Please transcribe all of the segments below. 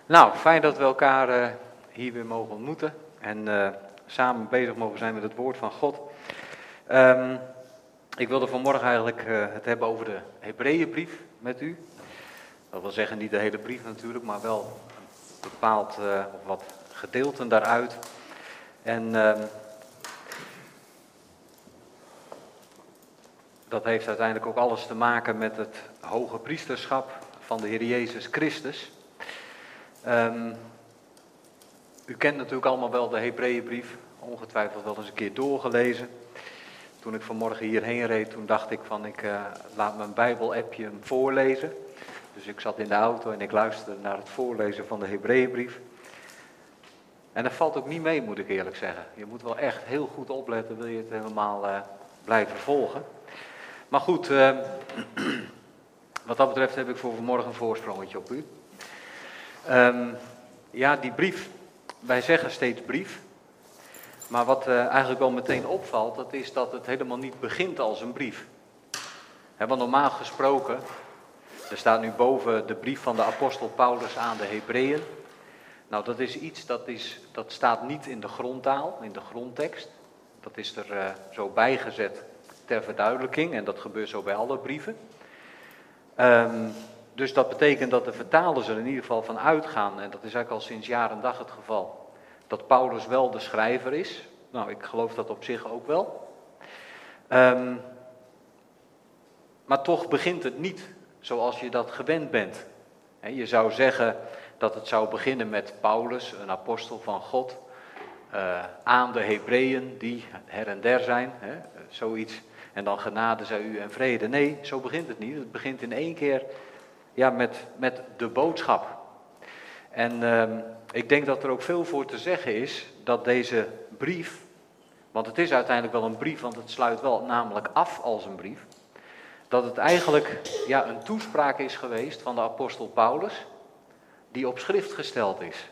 Nou, fijn dat we elkaar hier weer mogen ontmoeten en samen bezig mogen zijn met het woord van God. Ik wilde vanmorgen eigenlijk het hebben over de Hebreeënbrief met u. Dat wil zeggen niet de hele brief natuurlijk, maar wel een bepaald of wat gedeelten daaruit. En dat heeft uiteindelijk ook alles te maken met het hoge priesterschap van de Heer Jezus Christus. U kent natuurlijk allemaal wel de Hebreeënbrief, ongetwijfeld wel eens een keer doorgelezen. Toen ik vanmorgen hierheen reed, toen dacht ik van ik laat mijn Bijbel-appje hem voorlezen. Dus ik zat in de auto en ik luisterde naar het voorlezen van de Hebreeënbrief. En dat valt ook niet mee, moet ik eerlijk zeggen. Je moet wel echt heel goed opletten, wil je het helemaal blijven volgen. Maar goed, wat dat betreft heb ik voor vanmorgen een voorsprongetje op u. Ja, die brief, wij zeggen steeds brief. Maar wat eigenlijk wel meteen opvalt, dat is dat het helemaal niet begint als een brief. Want normaal gesproken, er staat nu boven de brief van de apostel Paulus aan de Hebreeën. Nou, dat is iets, dat staat niet in de grondtaal, in de grondtekst. Dat is er zo bijgezet ter verduidelijking en dat gebeurt zo bij alle brieven. Dus dat betekent dat de vertalers er in ieder geval van uitgaan, en dat is eigenlijk al sinds jaar en dag het geval, dat Paulus wel de schrijver is. Nou, ik geloof dat op zich ook wel. Maar toch begint het niet zoals je dat gewend bent. Je zou zeggen dat het zou beginnen met Paulus, een apostel van God, aan de Hebreeën die her en der zijn, zoiets. En dan genade zij u en vrede. Nee, zo begint het niet. Het begint in één keer met de boodschap. En ik denk dat er ook veel voor te zeggen is dat deze brief, want het is uiteindelijk wel een brief, want het sluit wel namelijk af als een brief, dat het eigenlijk een toespraak is geweest van de apostel Paulus, die op schrift gesteld is.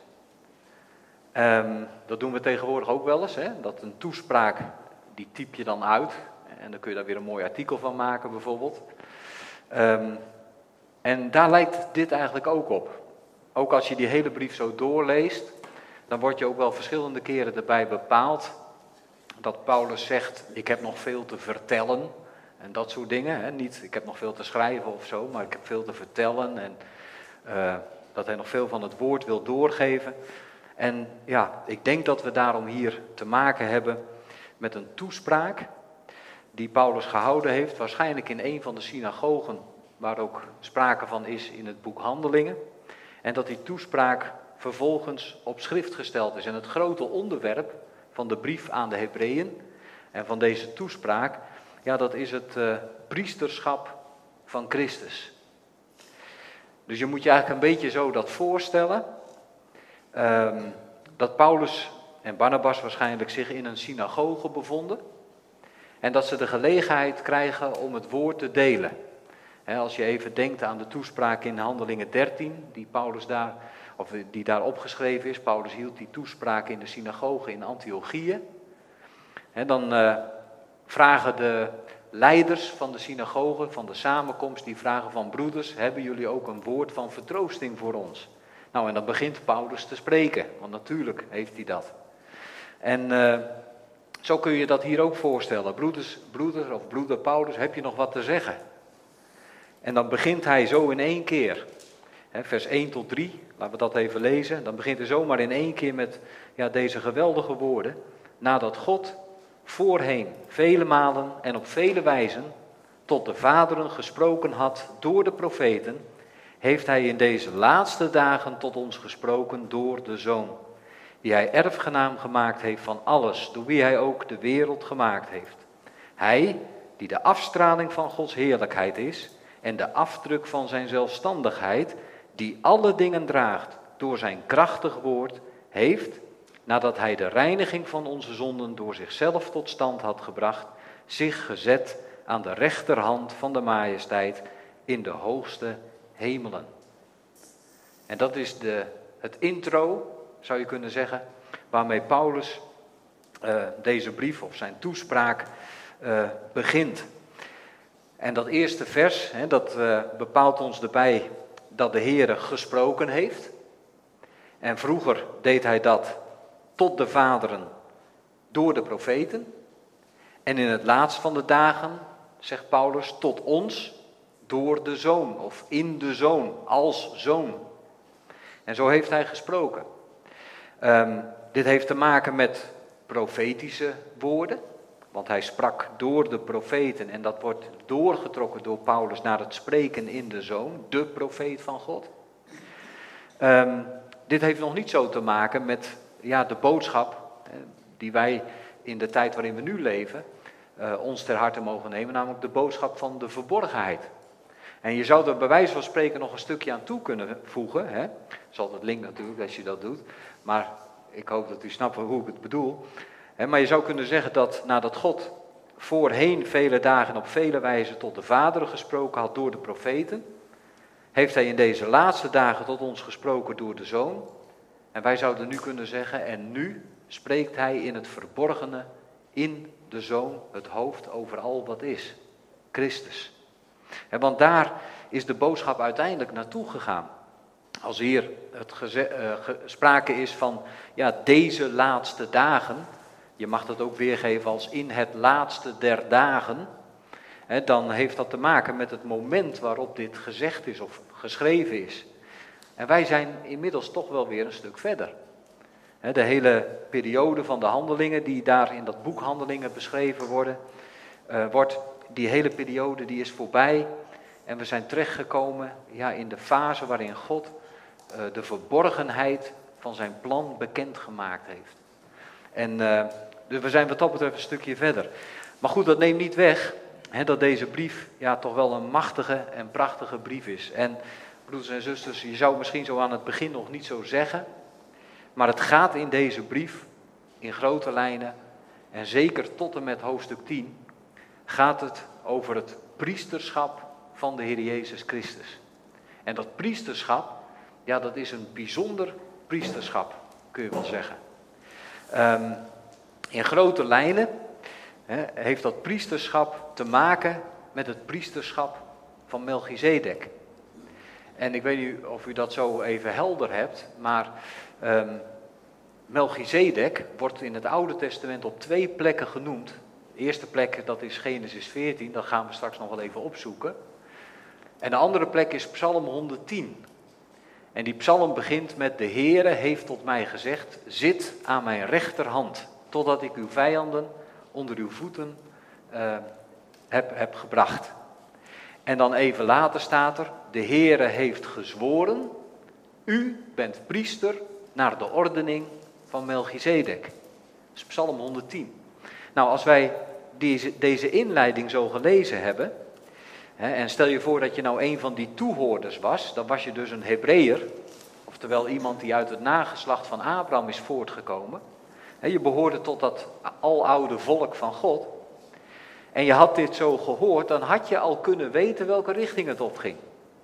Dat doen we tegenwoordig ook wel eens, dat een toespraak, die typ je dan uit, en dan kun je daar weer een mooi artikel van maken bijvoorbeeld. En daar lijkt dit eigenlijk ook op. Ook als je die hele brief zo doorleest, dan word je ook wel verschillende keren erbij bepaald dat Paulus zegt, ik heb nog veel te vertellen en dat soort dingen. Niet, ik heb nog veel te schrijven of zo, maar ik heb veel te vertellen en dat hij nog veel van het woord wil doorgeven. En ja, ik denk dat we daarom hier te maken hebben met een toespraak die Paulus gehouden heeft, waarschijnlijk in een van de synagogen, waar ook sprake van is in het boek Handelingen. En dat die toespraak vervolgens op schrift gesteld is. En het grote onderwerp van de brief aan de Hebreeën en van deze toespraak, dat is het priesterschap van Christus. Dus je moet je eigenlijk een beetje zo dat voorstellen, dat Paulus en Barnabas waarschijnlijk zich in een synagoge bevonden. En dat ze de gelegenheid krijgen om het woord te delen. Als je even denkt aan de toespraak in Handelingen 13, die daar opgeschreven is. Paulus hield die toespraak in de synagoge in Antiochië. Dan vragen de leiders van de synagoge, van de samenkomst, die vragen van broeders, hebben jullie ook een woord van vertroosting voor ons? Nou, en dan begint Paulus te spreken, want natuurlijk heeft hij dat. En zo kun je dat hier ook voorstellen. Broeder Paulus, heb je nog wat te zeggen? En dan begint hij zo in één keer. Vers 1 tot 3, laten we dat even lezen. Dan begint hij zomaar in één keer met deze geweldige woorden. Nadat God voorheen vele malen en op vele wijzen tot de vaderen gesproken had door de profeten, heeft hij in deze laatste dagen tot ons gesproken door de Zoon, die hij erfgenaam gemaakt heeft van alles, door wie hij ook de wereld gemaakt heeft. Hij, die de afstraling van Gods heerlijkheid is en de afdruk van zijn zelfstandigheid, die alle dingen draagt door zijn krachtig woord, heeft, nadat hij de reiniging van onze zonden door zichzelf tot stand had gebracht, zich gezet aan de rechterhand van de majesteit in de hoogste hemelen. En dat is het intro, zou je kunnen zeggen, waarmee Paulus deze brief of zijn toespraak begint. En dat eerste vers, dat bepaalt ons erbij dat de Heere gesproken heeft. En vroeger deed hij dat tot de vaderen door de profeten. En in het laatst van de dagen, zegt Paulus, tot ons door de Zoon of in de Zoon, als Zoon. En zo heeft hij gesproken. Dit heeft te maken met profetische woorden, want hij sprak door de profeten en dat wordt doorgetrokken door Paulus naar het spreken in de Zoon, de profeet van God. Dit heeft nog niet zo te maken met de boodschap die wij in de tijd waarin we nu leven ons ter harte mogen nemen, namelijk de boodschap van de verborgenheid. En je zou er bij wijze van spreken nog een stukje aan toe kunnen voegen. Hè? Dat is altijd link natuurlijk als je dat doet. Maar ik hoop dat u snapt hoe ik het bedoel. Maar je zou kunnen zeggen dat nadat God voorheen vele dagen op vele wijzen tot de vaderen gesproken had door de profeten, heeft hij in deze laatste dagen tot ons gesproken door de Zoon. En wij zouden nu kunnen zeggen, en nu spreekt hij in het verborgene in de Zoon, het hoofd over al wat is. Christus. Want daar is de boodschap uiteindelijk naartoe gegaan. Als hier het sprake is van deze laatste dagen, je mag dat ook weergeven als in het laatste der dagen, dan heeft dat te maken met het moment waarop dit gezegd is of geschreven is. En wij zijn inmiddels toch wel weer een stuk verder. De hele periode van de handelingen die daar in dat boek Handelingen beschreven wordt, die hele periode die is voorbij. En we zijn terechtgekomen in de fase waarin God de verborgenheid van zijn plan bekendgemaakt heeft. En dus we zijn wat dat betreft een stukje verder. Maar goed, dat neemt niet weg dat deze brief toch wel een machtige en prachtige brief is. En broeders en zusters, je zou misschien zo aan het begin nog niet zo zeggen, maar het gaat in deze brief in grote lijnen, en zeker tot en met hoofdstuk 10, gaat het over het priesterschap van de Heer Jezus Christus. En dat priesterschap, dat is een bijzonder priesterschap, kun je wel zeggen. In grote lijnen heeft dat priesterschap te maken met het priesterschap van Melchizedek. En ik weet niet of u dat zo even helder hebt, maar Melchizedek wordt in het Oude Testament op 2 plekken genoemd. De eerste plek, dat is Genesis 14, dat gaan we straks nog wel even opzoeken. En de andere plek is Psalm 110. En die psalm begint met: de Heere heeft tot mij gezegd, zit aan mijn rechterhand, totdat ik uw vijanden onder uw voeten heb gebracht. En dan even later staat er: de Heere heeft gezworen, u bent priester naar de ordening van Melchizedek. Dat is Psalm 110. Nou, als wij deze inleiding zo gelezen hebben, en stel je voor dat je nou een van die toehoorders was, dan was je dus een Hebreeër, oftewel iemand die uit het nageslacht van Abraham is voortgekomen. Je behoorde tot dat aloude volk van God. En je had dit zo gehoord, dan had je al kunnen weten welke richting het opging.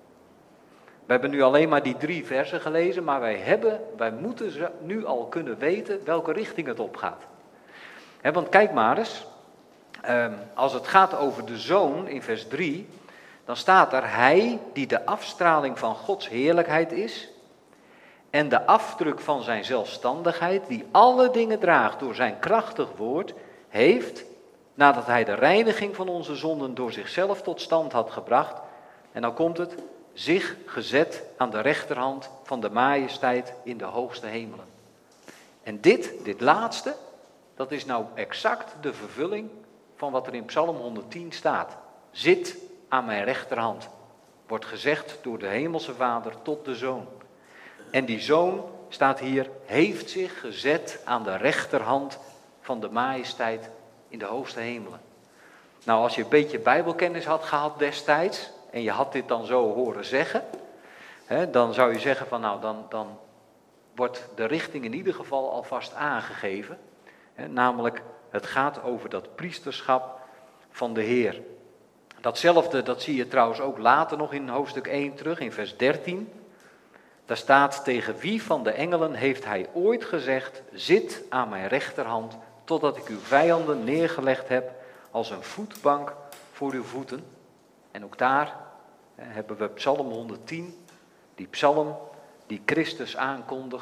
We hebben nu alleen maar die 3 versen gelezen, maar wij moeten nu al kunnen weten welke richting het opgaat. Want kijk maar eens, als het gaat over de Zoon in vers 3, dan staat er: hij die de afstraling van Gods heerlijkheid is en de afdruk van zijn zelfstandigheid, die alle dingen draagt door zijn krachtig woord, heeft, nadat hij de reiniging van onze zonden door zichzelf tot stand had gebracht, en dan komt het, zich gezet aan de rechterhand van de majesteit in de hoogste hemelen. En dit laatste, dat is nou exact de vervulling van wat er in Psalm 110 staat. Zit aan mijn rechterhand, wordt gezegd door de hemelse Vader tot de Zoon. En die Zoon, staat hier, heeft zich gezet aan de rechterhand van de majesteit in de hoogste hemelen. Nou, als je een beetje bijbelkennis had gehad destijds, en je had dit dan zo horen zeggen, dan zou je zeggen van nou, dan wordt de richting in ieder geval alvast aangegeven. Namelijk, het gaat over dat priesterschap van de Heer. Datzelfde, dat zie je trouwens ook later nog in hoofdstuk 1 terug, in vers 13. Daar staat: tegen wie van de engelen heeft hij ooit gezegd, zit aan mijn rechterhand, totdat ik uw vijanden neergelegd heb als een voetbank voor uw voeten. En ook daar hebben we Psalm 110, die psalm die Christus aankondigt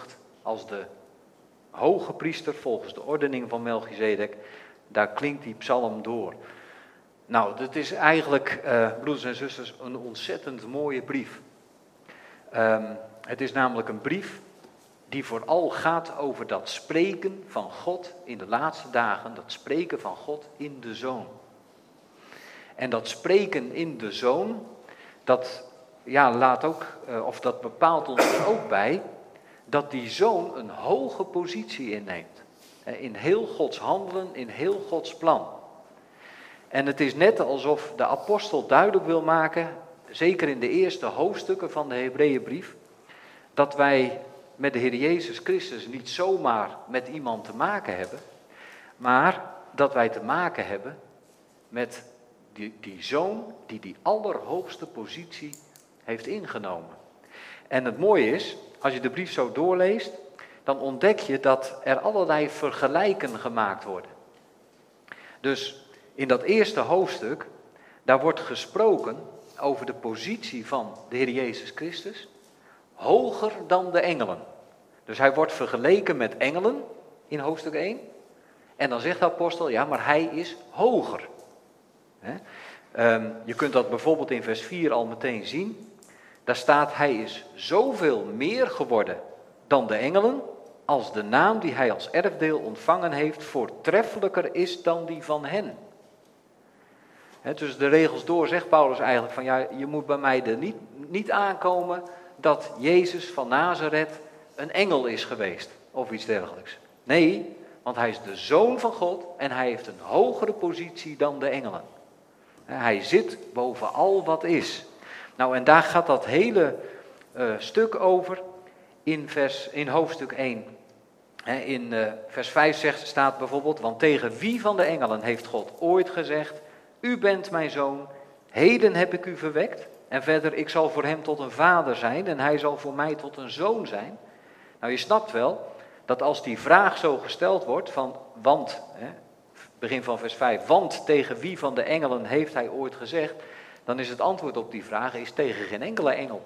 als de hoge priester volgens de ordening van Melchizedek. Daar klinkt die psalm door. Nou, dat is eigenlijk, broeders en zusters, een ontzettend mooie brief. Het is namelijk een brief die vooral gaat over dat spreken van God in de laatste dagen, dat spreken van God in de Zoon. En dat spreken in de Zoon, dat laat ook, of dat bepaalt ons er ook bij, dat die Zoon een hoge positie inneemt. In heel Gods handelen, in heel Gods plan. En het is net alsof de apostel duidelijk wil maken, zeker in de eerste hoofdstukken van de Hebreeënbrief, dat wij met de Heer Jezus Christus niet zomaar met iemand te maken hebben, maar dat wij te maken hebben met die Zoon die die allerhoogste positie heeft ingenomen. En het mooie is, als je de brief zo doorleest, dan ontdek je dat er allerlei vergelijken gemaakt worden. Dus in dat eerste hoofdstuk, daar wordt gesproken over de positie van de Heer Jezus Christus, hoger dan de engelen. Dus hij wordt vergeleken met engelen in hoofdstuk 1. En dan zegt de apostel, ja, maar hij is hoger. Je kunt dat bijvoorbeeld in vers 4 al meteen zien. Daar staat, hij is zoveel meer geworden dan de engelen, als de naam die hij als erfdeel ontvangen heeft voortreffelijker is dan die van hen. Dus de regels door zegt Paulus eigenlijk van, ja, je moet bij mij er niet aankomen dat Jezus van Nazareth een engel is geweest of iets dergelijks. Nee, want hij is de Zoon van God en hij heeft een hogere positie dan de engelen. Hij zit boven al wat is. Nou, en daar gaat dat hele stuk over in hoofdstuk 1. In vers 5 staat bijvoorbeeld, want tegen wie van de engelen heeft God ooit gezegd, u bent mijn zoon, heden heb ik u verwekt. En verder, ik zal voor hem tot een vader zijn en hij zal voor mij tot een zoon zijn. Nou, je snapt wel dat als die vraag zo gesteld wordt van, want, begin van vers 5, want tegen wie van de engelen heeft hij ooit gezegd, dan is het antwoord op die vraag is tegen geen enkele engel.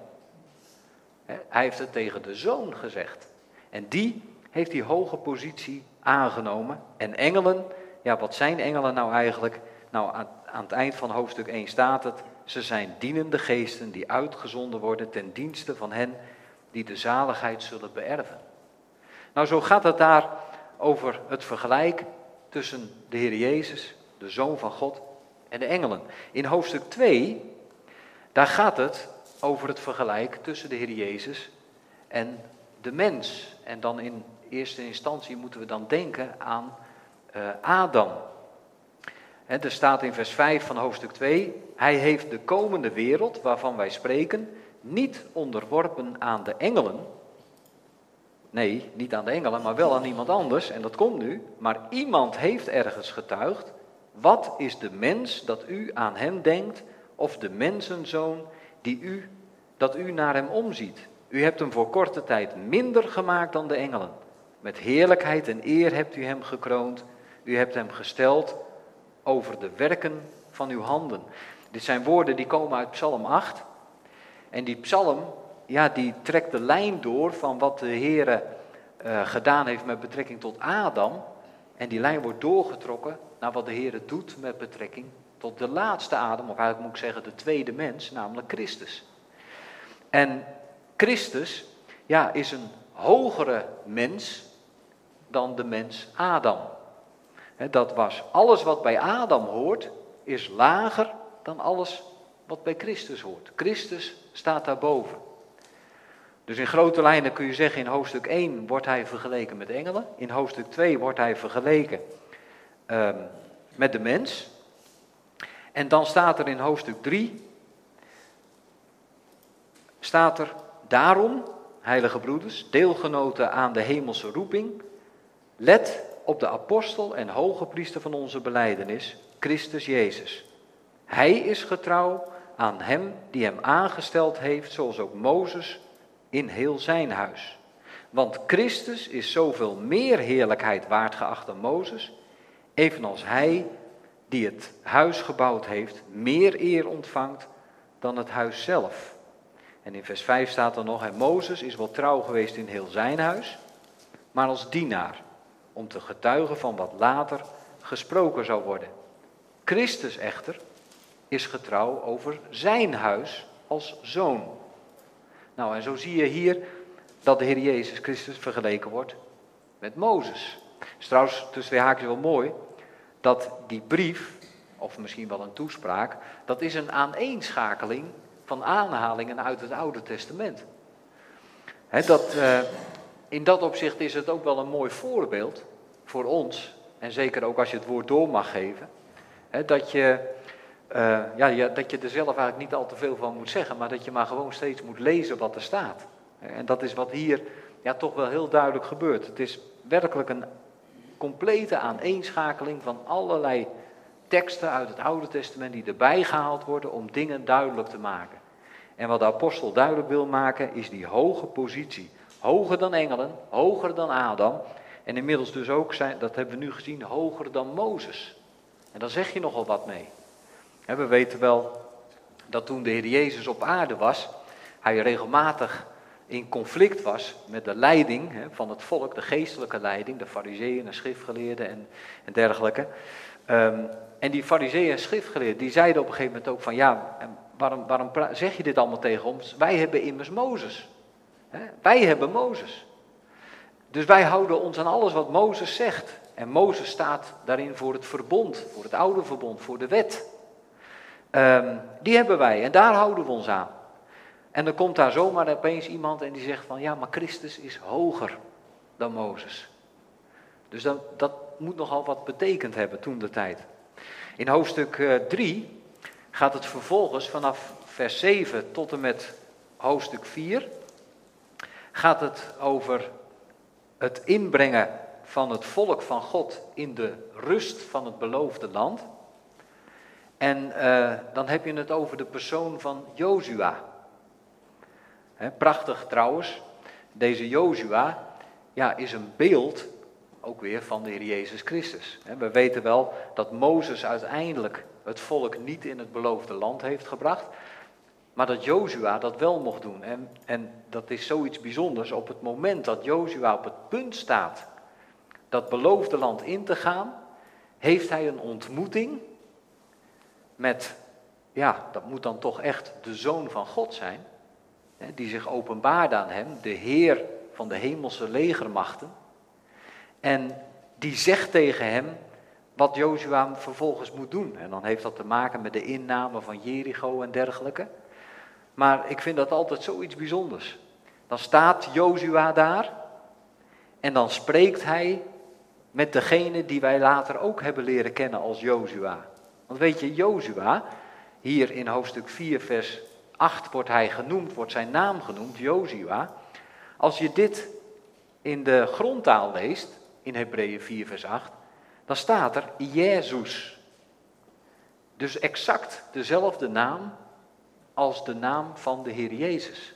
Hij heeft het tegen de Zoon gezegd. En die heeft die hoge positie aangenomen. En engelen, ja, wat zijn engelen nou eigenlijk? Nou, aan het eind van hoofdstuk 1 staat het, ze zijn dienende geesten die uitgezonden worden ten dienste van hen die de zaligheid zullen beërven. Nou, zo gaat het daar over het vergelijk tussen de Heer Jezus, de Zoon van God, en de engelen. In hoofdstuk 2, daar gaat het over het vergelijk tussen de Heer Jezus en de mens. En dan in eerste instantie moeten we dan denken aan Adam. Er staat in vers 5 van hoofdstuk 2, hij heeft de komende wereld, waarvan wij spreken, niet onderworpen aan de engelen. Nee, niet aan de engelen, maar wel aan iemand anders. En dat komt nu. Maar iemand heeft ergens getuigd. Wat is de mens dat u aan hem denkt? Of de mensenzoon dat u naar hem omziet? U hebt hem voor korte tijd minder gemaakt dan de engelen. Met heerlijkheid en eer hebt u hem gekroond. U hebt hem gesteld over de werken van uw handen. Dit zijn woorden die komen uit Psalm 8. En die psalm, ja, die trekt de lijn door van wat de Heere gedaan heeft met betrekking tot Adam. En die lijn wordt doorgetrokken naar wat de Heere doet met betrekking tot de laatste Adam, of eigenlijk moet ik zeggen de tweede mens, namelijk Christus. En Christus, ja, is een hogere mens dan de mens Adam. Dat was alles wat bij Adam hoort, is lager dan alles wat bij Christus hoort. Christus staat daarboven. Dus in grote lijnen kun je zeggen, in hoofdstuk 1 wordt hij vergeleken met engelen. In hoofdstuk 2 wordt hij vergeleken met de mens. En dan staat er in hoofdstuk 3, staat er, daarom, heilige broeders, deelgenoten aan de hemelse roeping, let op de apostel en hoge priester van onze belijdenis, Christus Jezus. Hij is getrouw aan hem die hem aangesteld heeft, zoals ook Mozes in heel zijn huis. Want Christus is zoveel meer heerlijkheid waard geacht dan Mozes, evenals hij die het huis gebouwd heeft, meer eer ontvangt dan het huis zelf. En in vers 5 staat er nog, en Mozes is wel trouw geweest in heel zijn huis, maar als dienaar, om te getuigen van wat later gesproken zou worden. Christus echter is getrouw over zijn huis als zoon. Nou, en zo zie je hier dat de Heer Jezus Christus vergeleken wordt met Mozes. Het is trouwens tussen twee haakjes wel mooi dat die brief, of misschien wel een toespraak, dat is een aaneenschakeling van aanhalingen uit het Oude Testament. In dat opzicht is het ook wel een mooi voorbeeld voor ons, en zeker ook als je het woord door mag geven, dat je er zelf eigenlijk niet al te veel van moet zeggen, maar dat je maar gewoon steeds moet lezen wat er staat. En dat is wat hier toch wel heel duidelijk gebeurt. Het is werkelijk een complete aaneenschakeling van allerlei teksten uit het Oude Testament die erbij gehaald worden om dingen duidelijk te maken. En wat de apostel duidelijk wil maken is die hoge positie. Hoger dan engelen, hoger dan Adam. En inmiddels dus ook, dat hebben we nu gezien, hoger dan Mozes. En daar zeg je nogal wat mee. We weten wel dat toen de Heer Jezus op aarde was, hij regelmatig in conflict was met de leiding van het volk, de geestelijke leiding, de farizeeën en schriftgeleerden en dergelijke. En die farizeeën en schriftgeleerden, die zeiden op een gegeven moment ook van, waarom zeg je dit allemaal tegen ons? Wij hebben immers Mozes. Wij hebben Mozes. Dus wij houden ons aan alles wat Mozes zegt. En Mozes staat daarin voor het verbond, voor het oude verbond, voor de wet. Die hebben wij en daar houden we ons aan. En dan komt daar zomaar opeens iemand en die zegt van, maar Christus is hoger dan Mozes. Dus dat moet nogal wat betekend hebben toen de tijd. In hoofdstuk 3 gaat het vervolgens vanaf vers 7 tot en met hoofdstuk 4... gaat het over het inbrengen van het volk van God in de rust van het beloofde land. En dan heb je het over de persoon van Jozua. Prachtig trouwens, deze Jozua is een beeld ook weer van de Heer Jezus Christus. We weten wel dat Mozes uiteindelijk het volk niet in het beloofde land heeft gebracht, maar dat Jozua dat wel mocht doen. En dat is zoiets bijzonders. Op het moment dat Jozua op het punt staat dat beloofde land in te gaan, heeft hij een ontmoeting met, dat moet dan toch echt de Zoon van God zijn, die zich openbaart aan hem, de Heer van de hemelse legermachten. En die zegt tegen hem wat Jozua vervolgens moet doen. En dan heeft dat te maken met de inname van Jericho en dergelijke. Maar ik vind dat altijd zoiets bijzonders. Dan staat Jozua daar en dan spreekt hij met degene die wij later ook hebben leren kennen als Jozua. Want weet je, Jozua, hier in hoofdstuk 4 vers 8 wordt zijn naam genoemd, Jozua. Als je dit in de grondtaal leest, in Hebreeën 4 vers 8, dan staat er Jezus. Dus exact dezelfde naam als de naam van de Heer Jezus.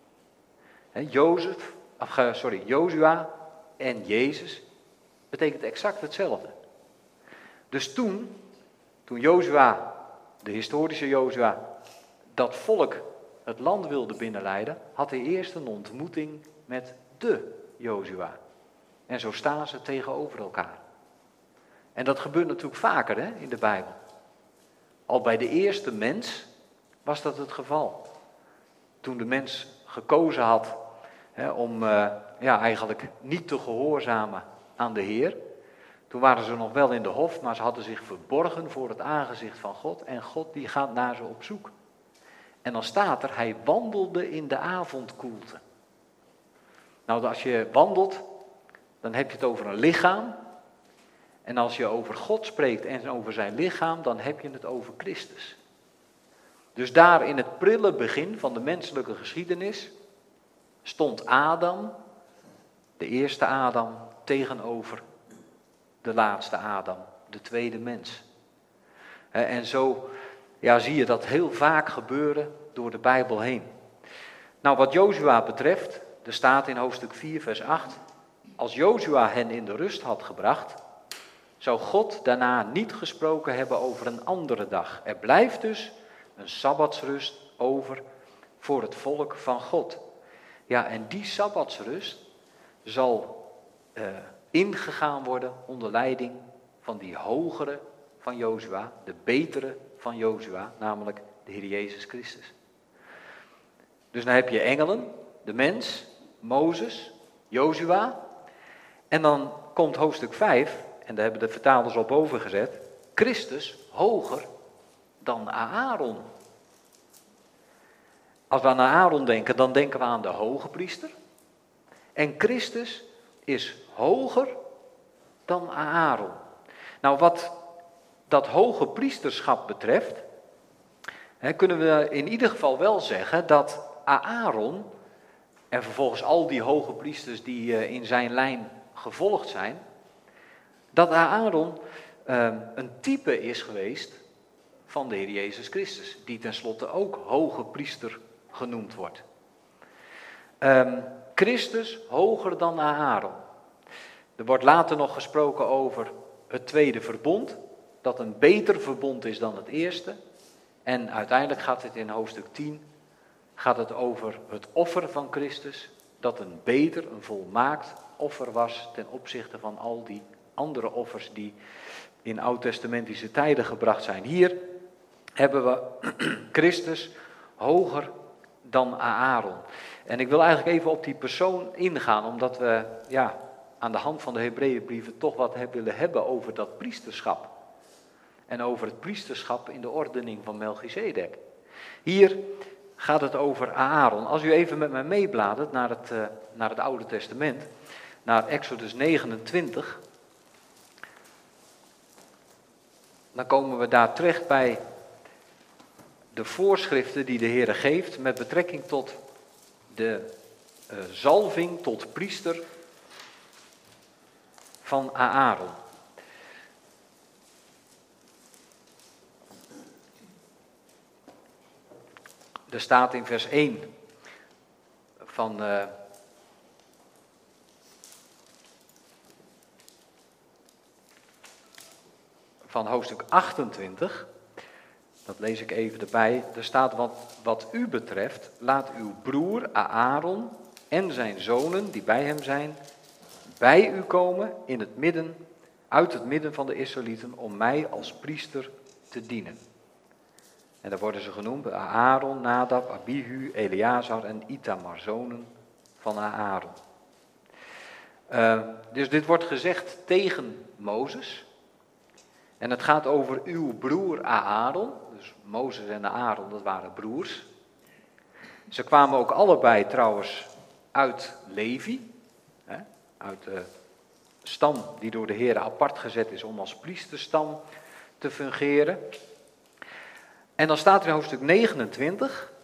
Jozua en Jezus betekent exact hetzelfde. Dus toen Jozua, de historische Jozua, dat volk het land wilde binnenleiden, had hij eerst een ontmoeting met de Jozua. En zo staan ze tegenover elkaar. En dat gebeurt natuurlijk vaker in de Bijbel. Al bij de eerste mens was dat het geval. Toen de mens gekozen had om eigenlijk niet te gehoorzamen aan de Heer. Toen waren ze nog wel in de hof, maar ze hadden zich verborgen voor het aangezicht van God. En God die gaat naar ze op zoek. En dan staat er, hij wandelde in de avondkoelte. Nou, als je wandelt, dan heb je het over een lichaam. En als je over God spreekt en over zijn lichaam, dan heb je het over Christus. Dus daar in het prille begin van de menselijke geschiedenis stond Adam, de eerste Adam, tegenover de laatste Adam, de tweede mens. En zo zie je dat heel vaak gebeuren door de Bijbel heen. Nou, wat Jozua betreft, er staat in hoofdstuk 4 vers 8, als Jozua hen in de rust had gebracht, zou God daarna niet gesproken hebben over een andere dag. Er blijft dus een sabbatsrust over voor het volk van God. Ja, en die sabbatsrust zal ingegaan worden onder leiding van die hogere van Jozua, de betere van Jozua, namelijk de Heer Jezus Christus. Dus dan heb je engelen, de mens, Mozes, Jozua. En dan komt hoofdstuk 5, en daar hebben de vertalers al boven gezet, Christus hoger dan Aaron. Als we aan Aaron denken, dan denken we aan de hoge priester. En Christus is hoger dan Aaron. Nou, wat dat hoge priesterschap betreft, kunnen we in ieder geval wel zeggen dat Aaron en vervolgens al die hoge priesters die in zijn lijn gevolgd zijn, dat Aaron een type is geweest van de Heer Jezus Christus, die tenslotte ook hoge priester genoemd wordt. Christus hoger dan Aaron. Er wordt later nog gesproken over het tweede verbond, dat een beter verbond is dan het eerste. En uiteindelijk gaat het in hoofdstuk 10 gaat het over het offer van Christus, dat een beter, een volmaakt offer was ten opzichte van al die andere offers die in oud-testamentische tijden gebracht zijn. Hier hebben we Christus hoger dan Aaron. En ik wil eigenlijk even op die persoon ingaan, omdat we aan de hand van de Hebreeënbrieven toch wat willen hebben over dat priesterschap. En over het priesterschap in de ordening van Melchizedek. Hier gaat het over Aaron. Als u even met mij meebladert naar het Oude Testament, naar Exodus 29, dan komen we daar terecht bij de voorschriften die de Heer geeft met betrekking tot de zalving tot priester van Aaron. Er staat in vers 1 van hoofdstuk 28, dat lees ik even erbij, er staat wat u betreft, laat uw broer Aaron en zijn zonen die bij hem zijn, bij u komen uit het midden van de Israëlieten om mij als priester te dienen. En daar worden ze genoemd Aaron, Nadab, Abihu, Eleazar en Itamar, zonen van Aaron. Dus dit wordt gezegd tegen Mozes. En het gaat over uw broer Aaron. Dus Mozes en Aaron, dat waren broers. Ze kwamen ook allebei trouwens uit Levi. Uit de stam die door de Heer apart gezet is om als priesterstam te fungeren. En dan staat er in hoofdstuk 29.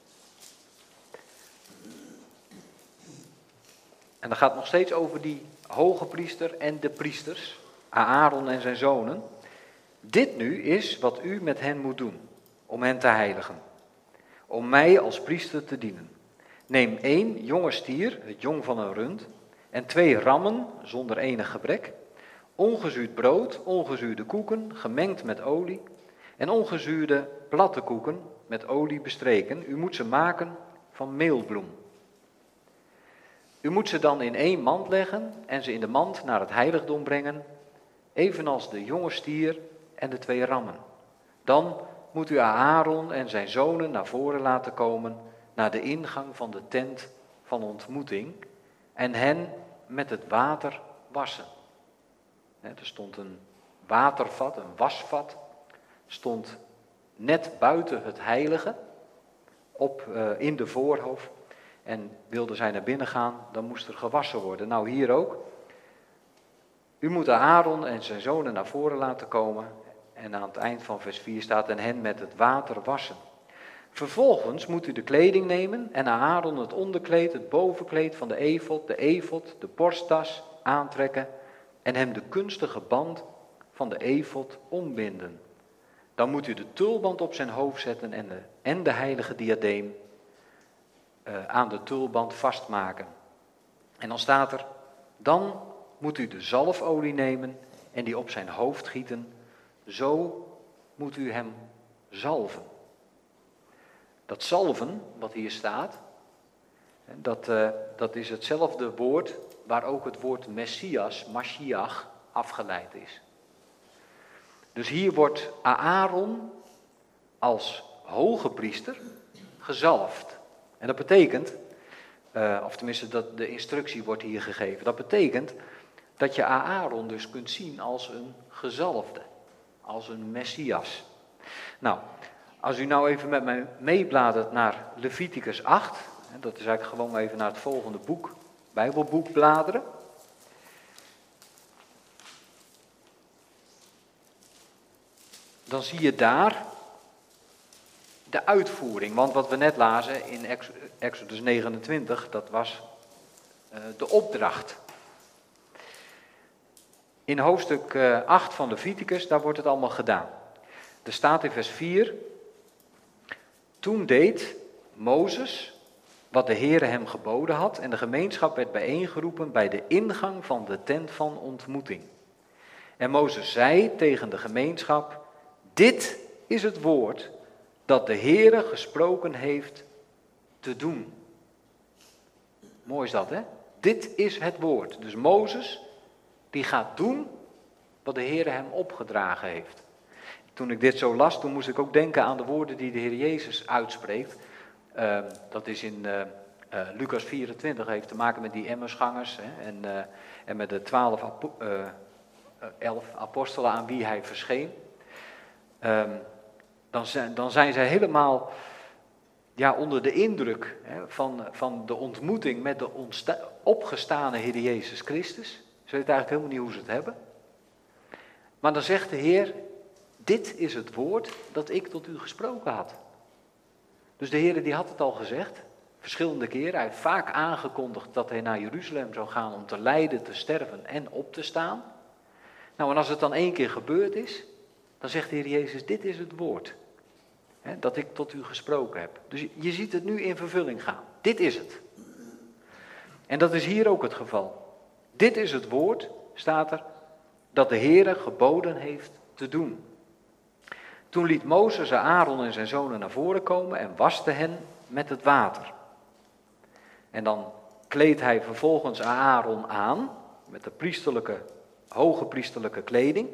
En dat gaat nog steeds over die hoge priester en de priesters. Aaron en zijn zonen. Dit nu is wat u met hen moet doen, om hen te heiligen. Om mij als priester te dienen. Neem 1 jonge stier, het jong van een rund, en 2 rammen zonder enig gebrek. Ongezuurd brood, ongezuurde koeken, gemengd met olie. En ongezuurde platte koeken met olie bestreken. U moet ze maken van meelbloem. U moet ze dan in 1 mand leggen en ze in de mand naar het heiligdom brengen, evenals de jonge stier en de 2 rammen. Dan moet u Aaron en zijn zonen naar voren laten komen naar de ingang van de tent van ontmoeting en hen met het water wassen. Er stond een watervat, een wasvat, stond net buiten het heilige, in de voorhof. En wilden zij naar binnen gaan, dan moest er gewassen worden. Nou, hier ook. U moet Aaron en zijn zonen naar voren laten komen. En aan het eind van vers 4 staat en hen met het water wassen. Vervolgens moet u de kleding nemen en Aaron het onderkleed, het bovenkleed van de efod, de borsttas aantrekken en hem de kunstige band van de efod ombinden. Dan moet u de tulband op zijn hoofd zetten en de heilige diadeem aan de tulband vastmaken. En dan staat er, dan moet u de zalfolie nemen en die op zijn hoofd gieten. Zo moet u hem zalven. Dat zalven, wat hier staat, dat is hetzelfde woord waar ook het woord Messias, Mashiach, afgeleid is. Dus hier wordt Aaron als hoge priester gezalfd. En dat betekent, of tenminste dat de instructie wordt hier gegeven, dat betekent dat je Aaron dus kunt zien als een gezalfde, als een Messias. Nou, als u nou even met mij meebladert naar Leviticus 8, dat is eigenlijk gewoon even naar het volgende boek, Bijbelboek bladeren. Dan zie je daar de uitvoering, want wat we net lazen in Exodus 29, dat was de opdracht. In hoofdstuk 8 van Leviticus, daar wordt het allemaal gedaan. Er staat in vers 4, toen deed Mozes wat de Heere hem geboden had en de gemeenschap werd bijeengeroepen bij de ingang van de tent van ontmoeting. En Mozes zei tegen de gemeenschap, dit is het woord dat de Heere gesproken heeft te doen. Mooi is dat, hè? Dit is het woord. Dus Mozes, die gaat doen wat de Heere hem opgedragen heeft. Toen ik dit zo las, toen moest ik ook denken aan de woorden die de Heer Jezus uitspreekt. Dat is in Lucas 24, heeft te maken met die Emmausgangers en met de 11 apostelen aan wie hij verscheen. Dan zijn zij helemaal onder de indruk van de ontmoeting met de opgestane Heer Jezus Christus. Ze weten eigenlijk helemaal niet hoe ze het hebben. Maar dan zegt de Heer, dit is het woord dat ik tot u gesproken had. Dus de Heer die had het al gezegd, verschillende keren. Hij heeft vaak aangekondigd dat hij naar Jeruzalem zou gaan om te lijden, te sterven en op te staan. Nou, en als het dan 1 keer gebeurd is, dan zegt de Heer Jezus, dit is het woord dat ik tot u gesproken heb. Dus je ziet het nu in vervulling gaan. Dit is het. En dat is hier ook het geval. Dit is het woord, staat er, dat de Heere geboden heeft te doen. Toen liet Mozes Aaron en zijn zonen naar voren komen en waste hen met het water. En dan kleedt hij vervolgens Aaron aan met de hoge priesterlijke kleding.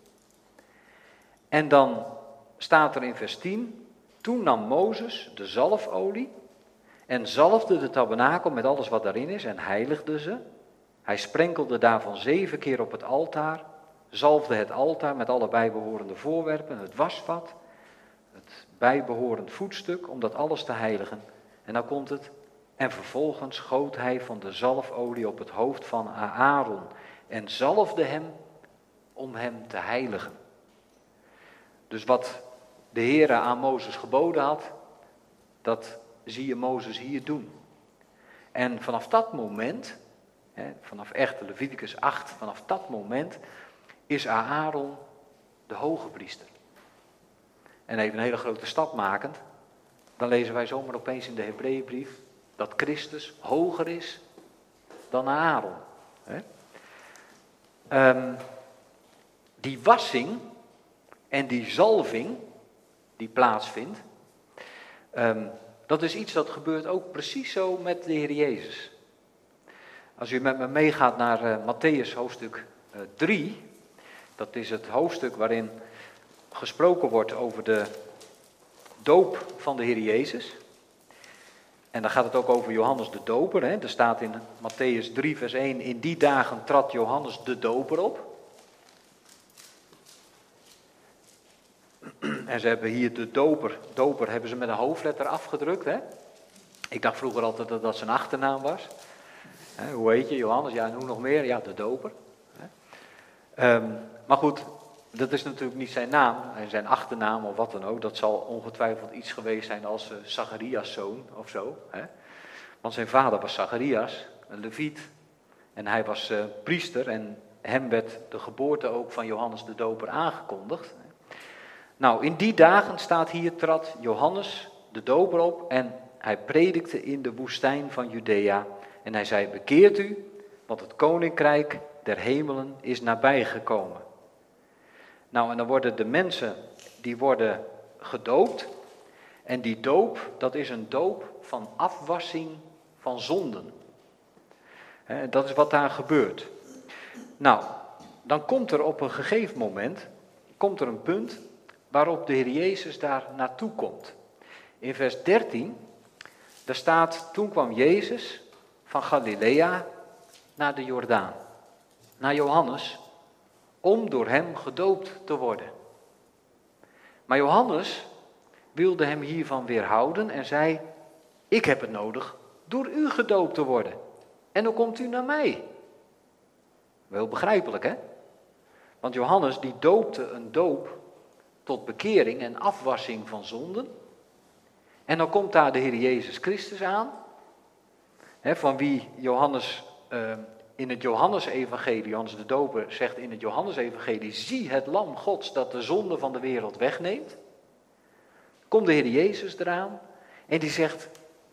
En dan staat er in vers 10, toen nam Mozes de zalfolie en zalfde de tabernakel met alles wat daarin is en heiligde ze. Hij sprenkelde daarvan 7 keer op het altaar, zalfde het altaar met alle bijbehorende voorwerpen, het wasvat, het bijbehorend voetstuk, om dat alles te heiligen. En dan komt het, en vervolgens goot hij van de zalfolie op het hoofd van Aaron en zalfde hem om hem te heiligen. Dus wat de Heere aan Mozes geboden had, dat zie je Mozes hier doen. En vanaf dat moment, vanaf echt Leviticus 8, vanaf dat moment is Aaron de hoge priester. En even een hele grote stap makend, dan lezen wij zomaar opeens in de Hebreeënbrief dat Christus hoger is dan Aaron. Die wassing en die zalving die plaatsvindt, dat is iets dat gebeurt ook precies zo met de Heer Jezus. Als u met me meegaat naar Mattheüs hoofdstuk 3, dat is het hoofdstuk waarin gesproken wordt over de doop van de Heer Jezus. En dan gaat het ook over Johannes de Doper. Er staat in Mattheüs 3 vers 1, in die dagen trad Johannes de Doper op. En ze hebben hier de doper hebben ze met een hoofdletter afgedrukt. Ik dacht vroeger altijd dat dat zijn achternaam was. Hoe heet je, Johannes? Ja, en hoe nog meer? Ja, de doper. Maar goed, dat is natuurlijk niet zijn naam en zijn achternaam of wat dan ook. Dat zal ongetwijfeld iets geweest zijn als Zacharias' zoon of zo. Want zijn vader was Zacharias, een leviet. En hij was priester en hem werd de geboorte ook van Johannes de Doper aangekondigd. Nou, in die dagen staat hier, trad Johannes de Doper op en hij predikte in de woestijn van Judea. En hij zei, bekeert u, want het koninkrijk der hemelen is nabijgekomen. Nou, en dan worden de mensen, die worden gedoopt. En die doop, dat is een doop van afwassing van zonden. Dat is wat daar gebeurt. Nou, dan komt er op een gegeven moment, een punt waarop de Heer Jezus daar naartoe komt. In vers 13, daar staat, toen kwam Jezus van Galilea naar de Jordaan, naar Johannes, om door hem gedoopt te worden. Maar Johannes wilde hem hiervan weerhouden en zei, ik heb het nodig door u gedoopt te worden. En hoe komt u naar mij? Wel begrijpelijk, hè? Want Johannes die doopte een doop tot bekering en afwassing van zonden. En dan komt daar de Heer Jezus Christus aan, van wie Johannes in het Johannesevangelie, Johannes de Doper zegt in het Johannesevangelie, zie het lam Gods dat de zonde van de wereld wegneemt. Komt de Heer Jezus eraan en die zegt,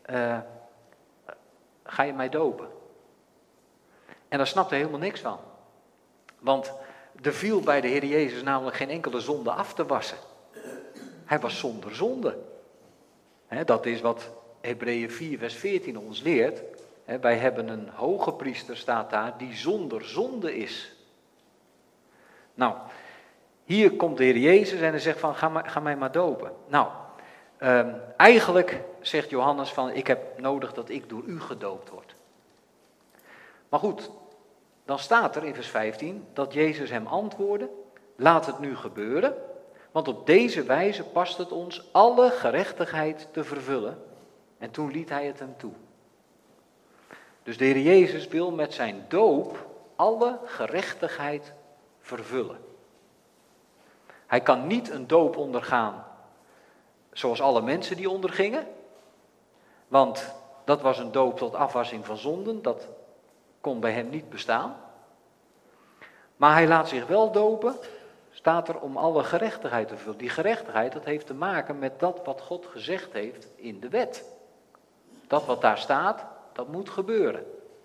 ga je mij dopen? En daar snapt hij helemaal niks van. Want er viel bij de Heer Jezus namelijk geen enkele zonde af te wassen. Hij was zonder zonde. Dat is wat Hebreeën 4 vers 14 ons leert. Wij hebben een hoge priester, staat daar, die zonder zonde is. Nou, hier komt de Heer Jezus en hij zegt van, ga mij maar dopen. Nou, eigenlijk zegt Johannes van, ik heb nodig dat ik door u gedoopt word. Maar goed, dan staat er in vers 15 dat Jezus hem antwoordde, laat het nu gebeuren, want op deze wijze past het ons alle gerechtigheid te vervullen. En toen liet hij het hem toe. Dus de Heer Jezus wil met zijn doop alle gerechtigheid vervullen. Hij kan niet een doop ondergaan zoals alle mensen die ondergingen. Want dat was een doop tot afwassing van zonden. Dat kon bij hem niet bestaan. Maar hij laat zich wel dopen, staat er, om alle gerechtigheid te vervullen. Die gerechtigheid, dat heeft te maken met dat wat God gezegd heeft in de wet. Dat wat daar staat, dat moet gebeuren.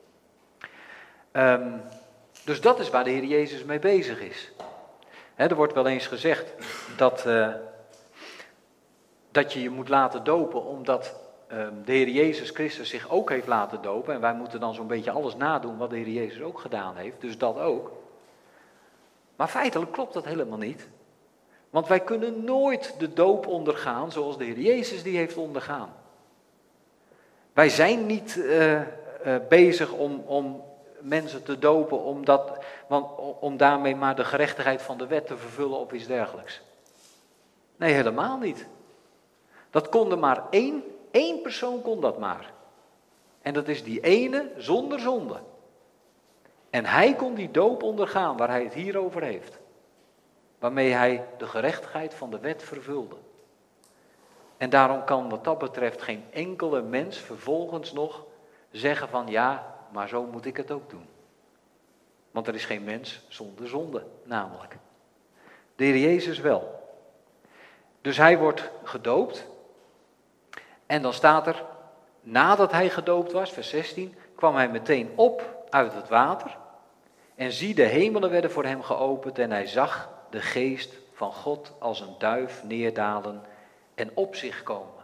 Dus dat is waar de Heer Jezus mee bezig is. Er wordt wel eens gezegd dat je je moet laten dopen omdat de Heer Jezus Christus zich ook heeft laten dopen. En wij moeten dan zo'n beetje alles nadoen wat de Heer Jezus ook gedaan heeft. Dus dat ook. Maar feitelijk klopt dat helemaal niet. Want wij kunnen nooit de doop ondergaan zoals de Heer Jezus die heeft ondergaan. Wij zijn niet bezig om mensen te dopen om daarmee maar de gerechtigheid van de wet te vervullen of iets dergelijks. Nee, helemaal niet. Dat kon er maar één persoon kon dat maar. En dat is die ene zonder zonde. En hij kon die doop ondergaan waar hij het hier over heeft. Waarmee hij de gerechtigheid van de wet vervulde. En daarom kan wat dat betreft geen enkele mens vervolgens nog zeggen van ja, maar zo moet ik het ook doen. Want er is geen mens zonder zonde, namelijk. De Heer Jezus wel. Dus hij wordt gedoopt. En dan staat er, nadat hij gedoopt was, vers 16, kwam hij meteen op uit het water. En zie, de hemelen werden voor hem geopend en hij zag de geest van God als een duif neerdalen en op zich komen.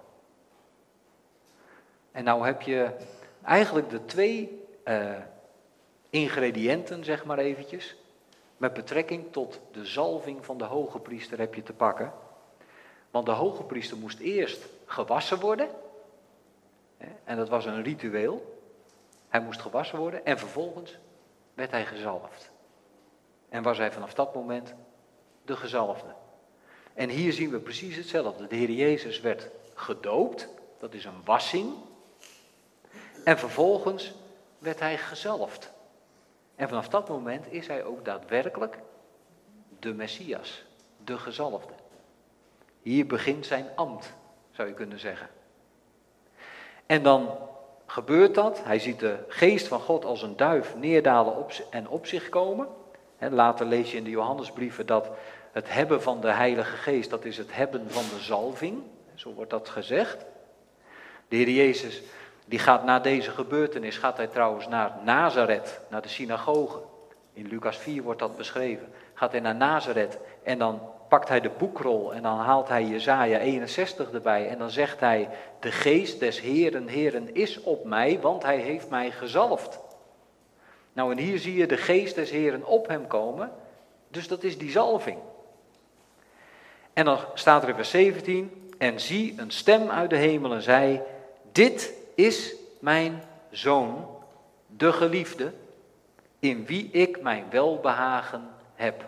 En nou heb je eigenlijk de twee ingrediënten, zeg maar eventjes, met betrekking tot de zalving van de hoge priester heb je te pakken. Want de hoge priester moest eerst gewassen worden. En dat was een ritueel. Hij moest gewassen worden en vervolgens werd hij gezalfd. En was hij vanaf dat moment de gezalfde. En hier zien we precies hetzelfde. De Heer Jezus werd gedoopt, dat is een wassing. En vervolgens werd hij gezalfd. En vanaf dat moment is hij ook daadwerkelijk de Messias, de gezalfde. Hier begint zijn ambt, zou je kunnen zeggen. En dan gebeurt dat. Hij ziet de geest van God als een duif neerdalen en op zich komen. Later lees je in de Johannesbrieven dat het hebben van de Heilige Geest, dat is het hebben van de zalving. Zo wordt dat gezegd. De Heer Jezus, die gaat na deze gebeurtenis, gaat hij trouwens naar Nazareth, naar de synagoge. In Lucas 4 wordt dat beschreven. Gaat hij naar Nazareth en dan pakt hij de boekrol en dan haalt hij Jesaja 61 erbij. En dan zegt hij, de geest des Heeren is op mij, want hij heeft mij gezalfd. Nou, en hier zie je de geest des Heeren op hem komen. Dus dat is die zalving. En dan staat er in vers 17. En zie, een stem uit de hemel en zei: dit is mijn zoon, de geliefde, in wie ik mijn welbehagen heb.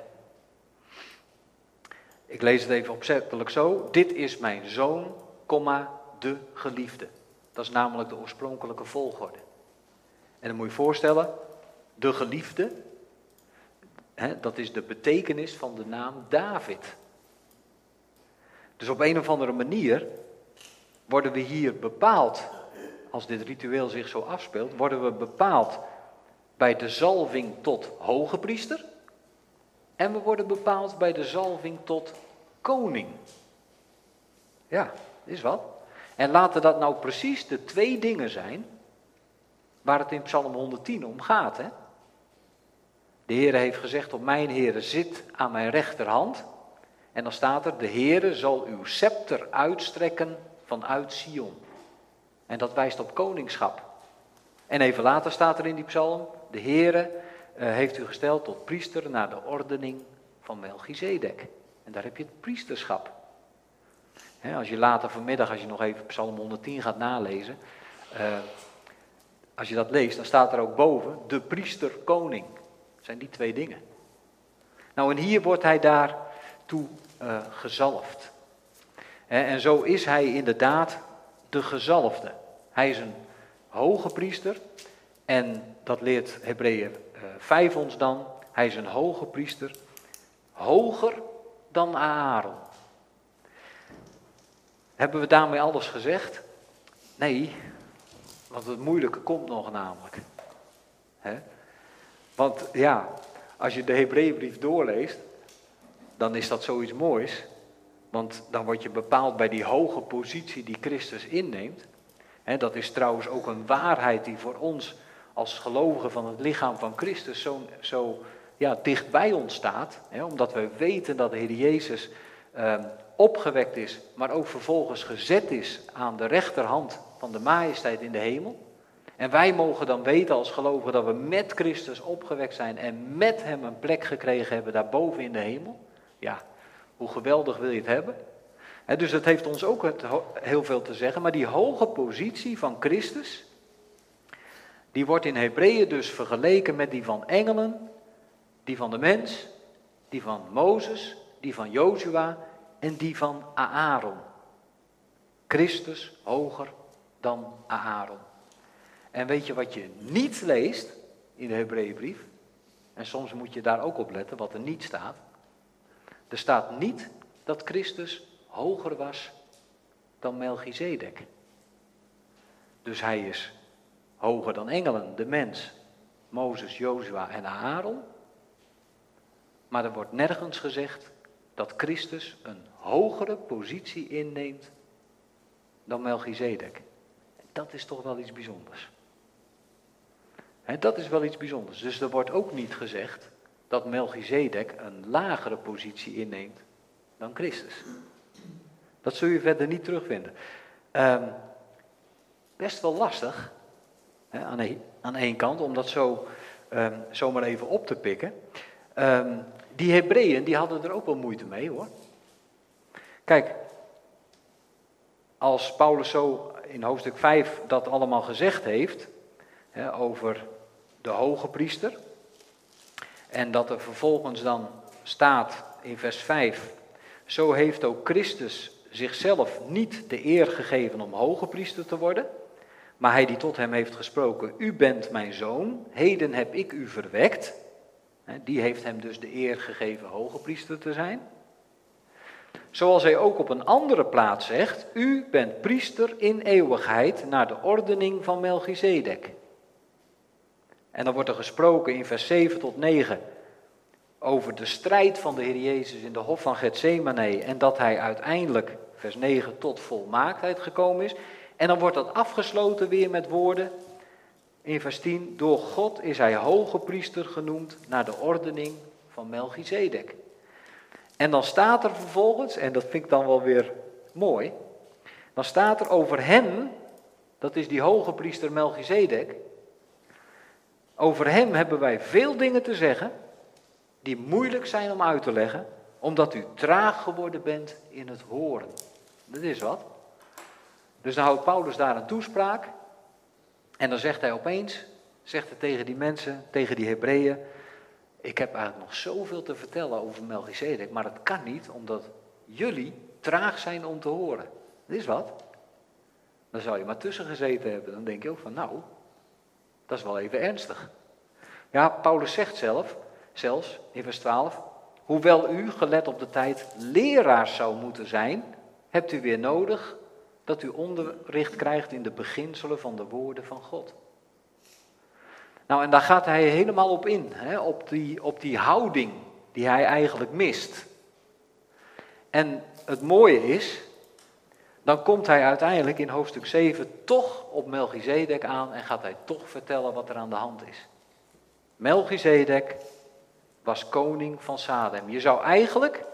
Ik lees het even opzettelijk zo. Dit is mijn zoon, de geliefde. Dat is namelijk de oorspronkelijke volgorde. En dan moet je je voorstellen, de geliefde, dat is de betekenis van de naam David. Dus op een of andere manier worden we hier bepaald, als dit ritueel zich zo afspeelt, worden we bepaald bij de zalving tot hoge priester. En we worden bepaald bij de zalving tot koning. Ja, is wat. En laten dat nou precies de twee dingen zijn waar het in Psalm 110 om gaat. Hè? De Heere heeft gezegd, op mijn Heere zit aan mijn rechterhand. En dan staat er, de Heere zal uw scepter uitstrekken vanuit Sion. En dat wijst op koningschap. En even later staat er in die psalm, de Heere heeft u gesteld tot priester naar de ordening van Melchizedek. En daar heb je het priesterschap. Als je later vanmiddag, als je nog even Psalm 110 gaat nalezen, als je dat leest, dan staat er ook boven, de priester-koning. Dat zijn die twee dingen. Nou, en hier wordt hij daartoe gezalfd. En zo is hij inderdaad de gezalfde. Hij is een hoge priester en dat leert Hebreeën 5 ons dan. Hij is een hoge priester, hoger dan Aaron. Hebben we daarmee alles gezegd? Nee, want het moeilijke komt nog namelijk. Want ja, als je de Hebreeënbrief doorleest, dan is dat zoiets moois. Want dan word je bepaald bij die hoge positie die Christus inneemt. Dat is trouwens ook een waarheid die voor ons als gelovigen van het lichaam van Christus zo dicht bij ons staat. Omdat we weten dat de Heer Jezus opgewekt is, maar ook vervolgens gezet is aan de rechterhand van de majesteit in de hemel. En wij mogen dan weten als gelovigen dat we met Christus opgewekt zijn en met hem een plek gekregen hebben daarboven in de hemel. Ja, hoe geweldig wil je het hebben? Dus dat heeft ons ook heel veel te zeggen. Maar die hoge positie van Christus, die wordt in Hebreeën dus vergeleken met die van engelen, die van de mens, die van Mozes, die van Jozua en die van Aaron. Christus hoger dan Aaron. En weet je wat je niet leest in de Hebreeënbrief? En soms moet je daar ook op letten wat er niet staat. Er staat niet dat Christus hoger was dan Melchizedek. Dus hij is hoger dan engelen, de mens, Mozes, Jozua en Aaron. Maar er wordt nergens gezegd dat Christus een hogere positie inneemt dan Melchizedek. Dat is toch wel iets bijzonders. Dat is wel iets bijzonders. Dus er wordt ook niet gezegd dat Melchizedek een lagere positie inneemt dan Christus. Dat zul je verder niet terugvinden. Best wel lastig, aan één kant, om dat zo maar even op te pikken. Die Hebreeën, die hadden er ook wel moeite mee, hoor. Kijk, als Paulus zo in hoofdstuk 5 dat allemaal gezegd heeft, over de hoge priester, en dat er vervolgens dan staat in vers 5, zo heeft ook Christus zichzelf niet de eer gegeven om hoge priester te worden, maar hij die tot hem heeft gesproken, u bent mijn zoon, heden heb ik u verwekt. Die heeft hem dus de eer gegeven hoge priester te zijn. Zoals hij ook op een andere plaats zegt, u bent priester in eeuwigheid naar de ordening van Melchizedek. En dan wordt er gesproken in vers 7 tot 9 over de strijd van de Heer Jezus in de hof van Getsemane en dat hij uiteindelijk, vers 9, tot volmaaktheid gekomen is. En dan wordt dat afgesloten weer met woorden in vers 10, door God is hij hoge priester genoemd naar de ordening van Melchizedek. En dan staat er vervolgens, en dat vind ik dan wel weer mooi, dan staat er over hem, dat is die hoge priester Melchizedek, Over hem hebben wij veel dingen te zeggen die moeilijk zijn om uit te leggen, omdat u traag geworden bent in het horen. Dat is wat. Dus dan houdt Paulus daar een toespraak en dan zegt hij opeens, zegt hij tegen die mensen, tegen die Hebreeën, ik heb eigenlijk nog zoveel te vertellen over Melchizedek, maar het kan niet omdat jullie traag zijn om te horen. Dat is wat. Dan zou je maar tussen gezeten hebben. Dan denk je ook van nou, dat is wel even ernstig. Ja, Paulus zegt zelfs in vers 12, hoewel u, gelet op de tijd, leraars zou moeten zijn, hebt u weer nodig dat u onderricht krijgt in de beginselen van de woorden van God. Nou, en daar gaat hij helemaal op in, op die houding die hij eigenlijk mist. En het mooie is, dan komt hij uiteindelijk in hoofdstuk 7 toch op Melchizedek aan en gaat hij toch vertellen wat er aan de hand is. Melchizedek was koning van Salem. Je zou eigenlijk,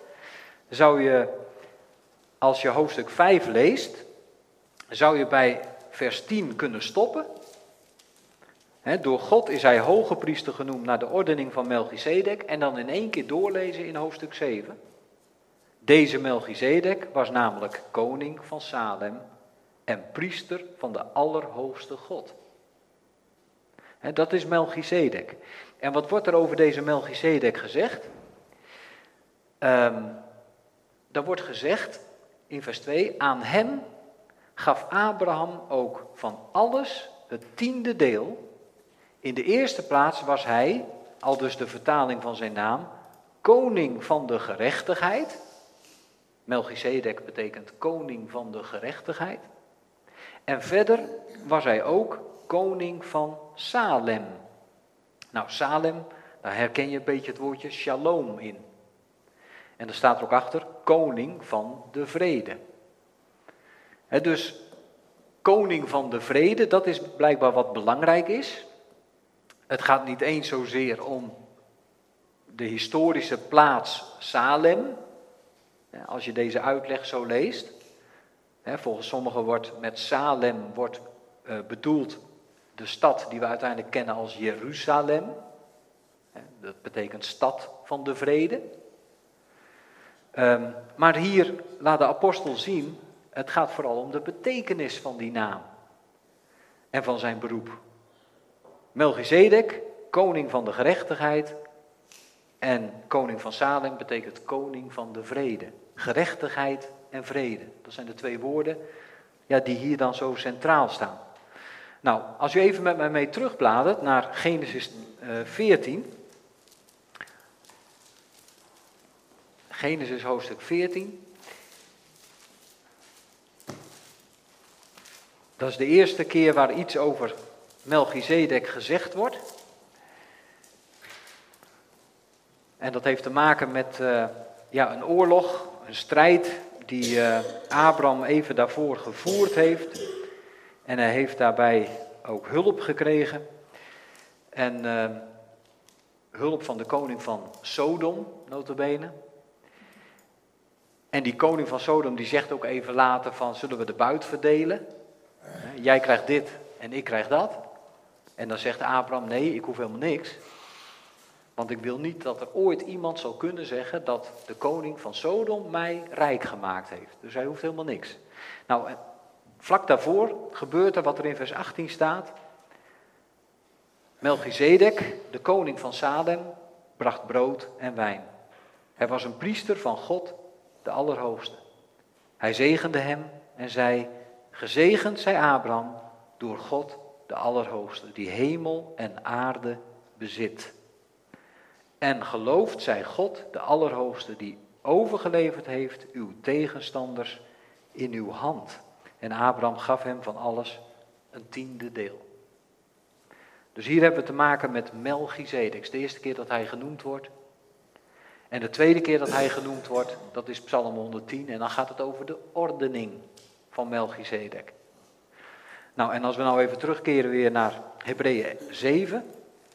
als je hoofdstuk 5 leest, zou je bij vers 10 kunnen stoppen. Door God is hij hoge priester genoemd naar de ordening van Melchizedek en dan in één keer doorlezen in hoofdstuk 7. Deze Melchizedek was namelijk koning van Salem en priester van de Allerhoogste God. Dat is Melchizedek. En wat wordt er over deze Melchizedek gezegd? Er wordt gezegd in vers 2, aan hem gaf Abraham ook van alles het 10e deel. In de eerste plaats was hij, al dus de vertaling van zijn naam, koning van de gerechtigheid. Melchizedek betekent koning van de gerechtigheid. En verder was hij ook koning van Salem. Nou, Salem, daar herken je een beetje het woordje shalom in. En er staat er ook achter, koning van de vrede. Dus koning van de vrede, dat is blijkbaar wat belangrijk is. Het gaat niet eens zozeer om de historische plaats Salem, als je deze uitleg zo leest. Volgens sommigen wordt met Salem bedoeld de stad die we uiteindelijk kennen als Jeruzalem. Dat betekent stad van de vrede. Maar hier laat de apostel zien, het gaat vooral om de betekenis van die naam en van zijn beroep. Melchizedek, koning van de gerechtigheid, en koning van Salem betekent koning van de vrede. Gerechtigheid en vrede, dat zijn de twee woorden die hier dan zo centraal staan. Nou, als u even met mij mee terugbladert naar Genesis 14. Genesis hoofdstuk 14. Dat is de eerste keer waar iets over Melchizedek gezegd wordt. En dat heeft te maken met een oorlog, een strijd die Abraham even daarvoor gevoerd heeft. En hij heeft daarbij ook hulp gekregen. En hulp van de koning van Sodom, nota bene. En die koning van Sodom die zegt ook even later van, zullen we de buit verdelen? Jij krijgt dit en ik krijg dat. En dan zegt Abraham, nee, ik hoef helemaal niks. Want ik wil niet dat er ooit iemand zal kunnen zeggen dat de koning van Sodom mij rijk gemaakt heeft. Dus hij hoeft helemaal niks. Nou, vlak daarvoor gebeurt er wat er in vers 18 staat. Melchizedek, de koning van Salem, bracht brood en wijn. Hij was een priester van God, de Allerhoogste. Hij zegende hem en zei, gezegend zij Abraham door God, de Allerhoogste, die hemel en aarde bezit. En geloofd zij God, de Allerhoogste, die overgeleverd heeft uw tegenstanders in uw hand. En Abraham gaf hem van alles een 10e deel. Dus hier hebben we te maken met Melchizedek. Het is de eerste keer dat hij genoemd wordt. En de tweede keer dat hij genoemd wordt, dat is Psalm 110. En dan gaat het over de ordening van Melchizedek. Nou, en als we nou even terugkeren weer naar Hebreeën 7.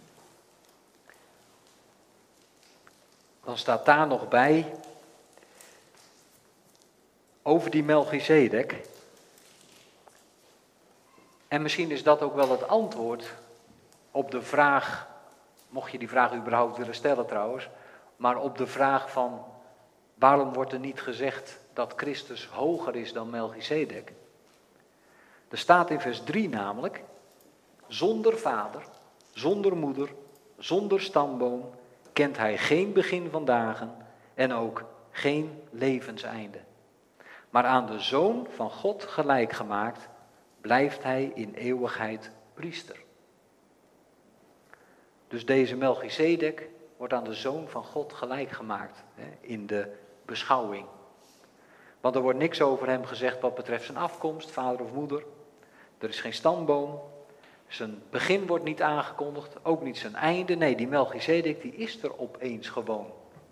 Dan staat daar nog bij, over die Melchizedek. En misschien is dat ook wel het antwoord op de vraag, mocht je die vraag überhaupt willen stellen trouwens, maar op de vraag van waarom wordt er niet gezegd dat Christus hoger is dan Melchizedek? Er staat in vers 3 namelijk, zonder vader, zonder moeder, zonder stamboom kent hij geen begin van dagen en ook geen levenseinde. Maar aan de Zoon van God gelijk gemaakt, blijft hij in eeuwigheid priester. Dus deze Melchizedek wordt aan de Zoon van God gelijk gemaakt in de beschouwing. Want er wordt niks over hem gezegd wat betreft zijn afkomst, vader of moeder. Er is geen stamboom. Zijn begin wordt niet aangekondigd, ook niet zijn einde. Nee, die Melchizedek die is er opeens gewoon.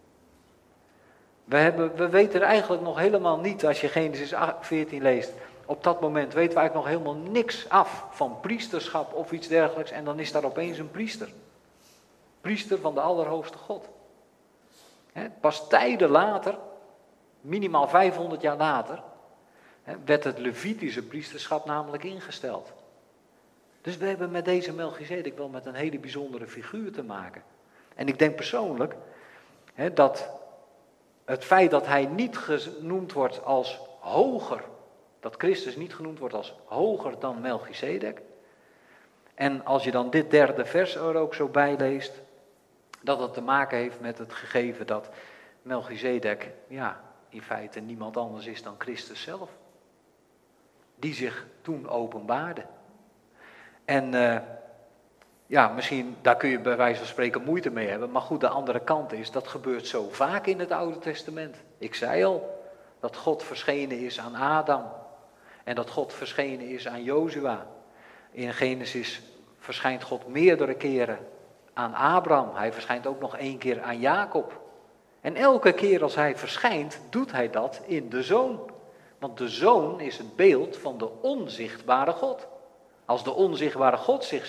We weten er eigenlijk nog helemaal niet, als je Genesis 14 leest. Op dat moment weten we eigenlijk nog helemaal niks af van priesterschap of iets dergelijks. En dan is daar opeens een priester. Priester van de Allerhoogste God. Pas tijden later, minimaal 500 jaar later, werd het Levitische priesterschap namelijk ingesteld. Dus we hebben met deze Melchizedek wel met een hele bijzondere figuur te maken. En ik denk persoonlijk dat het feit dat hij niet genoemd wordt als hoger, dat Christus niet genoemd wordt als hoger dan Melchizedek. En als je dan dit derde vers er ook zo bij leest, dat het te maken heeft met het gegeven dat Melchizedek, in feite niemand anders is dan Christus zelf. Die zich toen openbaarde. En misschien, daar kun je bij wijze van spreken moeite mee hebben. Maar goed, de andere kant is, dat gebeurt zo vaak in het Oude Testament. Ik zei al, dat God verschenen is aan Adam. En dat God verschenen is aan Jozua. In Genesis verschijnt God meerdere keren aan Abraham. Hij verschijnt ook nog 1 keer aan Jacob. En elke keer als hij verschijnt, doet hij dat in de Zoon. Want de Zoon is het beeld van de onzichtbare God. Als de onzichtbare God zich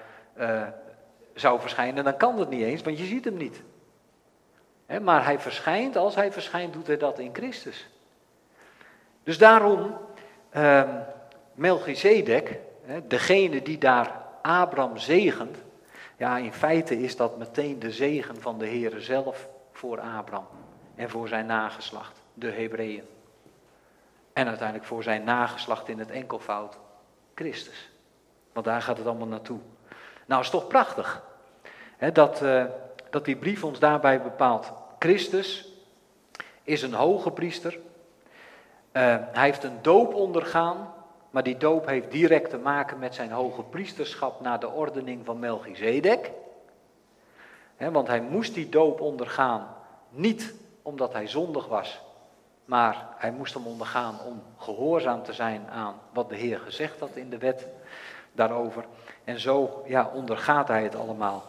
zou verschijnen, dan kan dat niet eens, want je ziet hem niet. Maar als hij verschijnt, doet hij dat in Christus. Dus daarom, Melchizedek, degene die daar Abraham zegent, in feite is dat meteen de zegen van de Heere zelf voor Abraham en voor zijn nageslacht, de Hebreeën. En uiteindelijk voor zijn nageslacht in het enkelvoud, Christus. Want daar gaat het allemaal naartoe. Nou, is toch prachtig dat die brief ons daarbij bepaalt. Christus is een hoge priester. Hij heeft een doop ondergaan, maar die doop heeft direct te maken met zijn hoge priesterschap naar de ordening van Melchizedek. Want hij moest die doop ondergaan, niet omdat hij zondig was, maar hij moest hem ondergaan om gehoorzaam te zijn aan wat de Heer gezegd had in de wet daarover. En zo ondergaat hij het allemaal.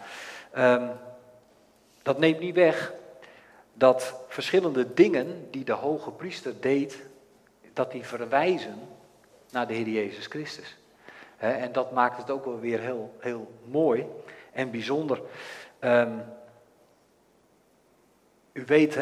Dat neemt niet weg dat verschillende dingen die de hoge priester deed, dat die verwijzen naar de Heer Jezus Christus. En dat maakt het ook wel weer heel, heel mooi en bijzonder. U weet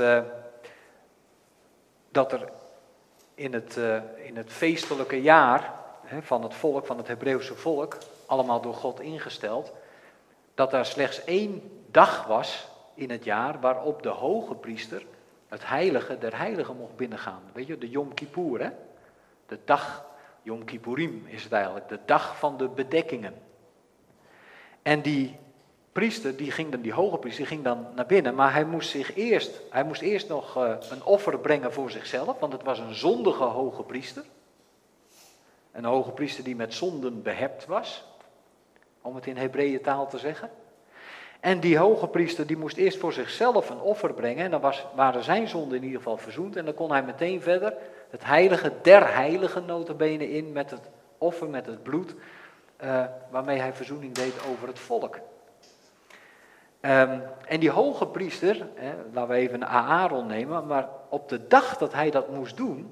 dat er in het feestelijke jaar van het volk, van het Hebreeuwse volk, allemaal door God ingesteld, dat er slechts 1 dag was in het jaar waarop de hoge priester het heilige der heiligen mocht binnengaan. Weet je, de Yom Kippur, de dag, Yom Kippurim is het eigenlijk, de dag van de bedekkingen. En die priester, die hoge priester, ging dan naar binnen, maar hij moest eerst nog een offer brengen voor zichzelf, want het was een zondige hoge priester. Een hoge priester die met zonden behept was, om het in Hebreeën taal te zeggen. En die hoge priester die moest eerst voor zichzelf een offer brengen, en dan waren zijn zonden in ieder geval verzoend, en dan kon hij meteen verder het heilige der heiligen nota bene in met het offer, met het bloed, waarmee hij verzoening deed over het volk. En die hoge priester, laten we even Aaron nemen, maar op de dag dat hij dat moest doen,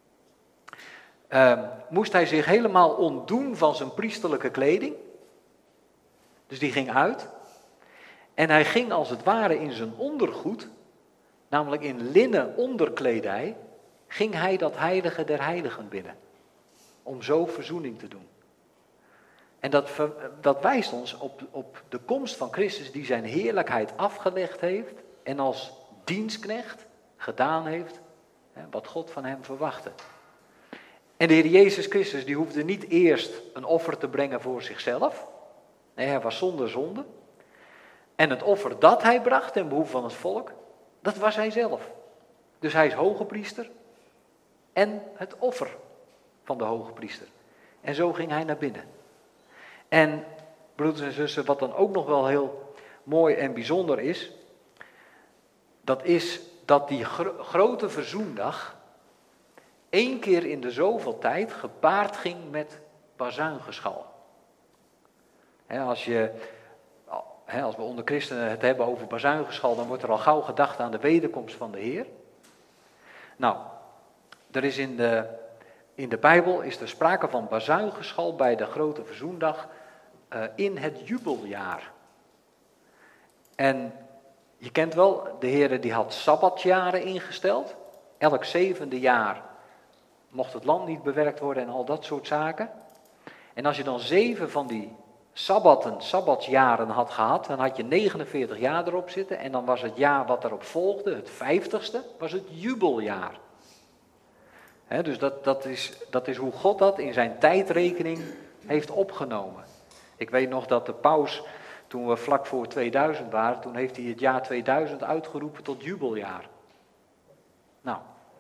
moest hij zich helemaal ontdoen van zijn priesterlijke kleding. Dus die ging uit. En hij ging als het ware in zijn ondergoed, namelijk in linnen onderkledij, ging hij dat heilige der heiligen binnen. Om zo verzoening te doen. En dat wijst ons op de komst van Christus die zijn heerlijkheid afgelegd heeft en als dienstknecht gedaan heeft wat God van hem verwachtte. En de Heer Jezus Christus die hoefde niet eerst een offer te brengen voor zichzelf. Nee, hij was zonder zonde. En het offer dat hij bracht ten behoeve van het volk, dat was hij zelf. Dus hij is hoge priester en het offer van de hoge priester. En zo ging hij naar binnen. En broeders en zussen, wat dan ook nog wel heel mooi en bijzonder is dat die grote verzoendag 1 keer in de zoveel tijd gepaard ging met bazuingeschal. Als we onder christenen het hebben over bazuingeschal, dan wordt er al gauw gedacht aan de wederkomst van de Heer. Nou, er is in de Bijbel is er sprake van bazuingeschal bij de grote verzoendag in het jubeljaar. En je kent wel, de Heer die had sabbatjaren ingesteld. Elk 7e jaar mocht het land niet bewerkt worden en al dat soort zaken. En als je dan 7 van die sabbatsjaren had gehad, dan had je 49 jaar erop zitten. En dan was het jaar wat erop volgde, het 50ste, was het jubeljaar. Dus dat is hoe God dat in zijn tijdrekening heeft opgenomen. Ik weet nog dat de paus, toen we vlak voor 2000 waren, toen heeft hij het jaar 2000 uitgeroepen tot jubeljaar. Nou,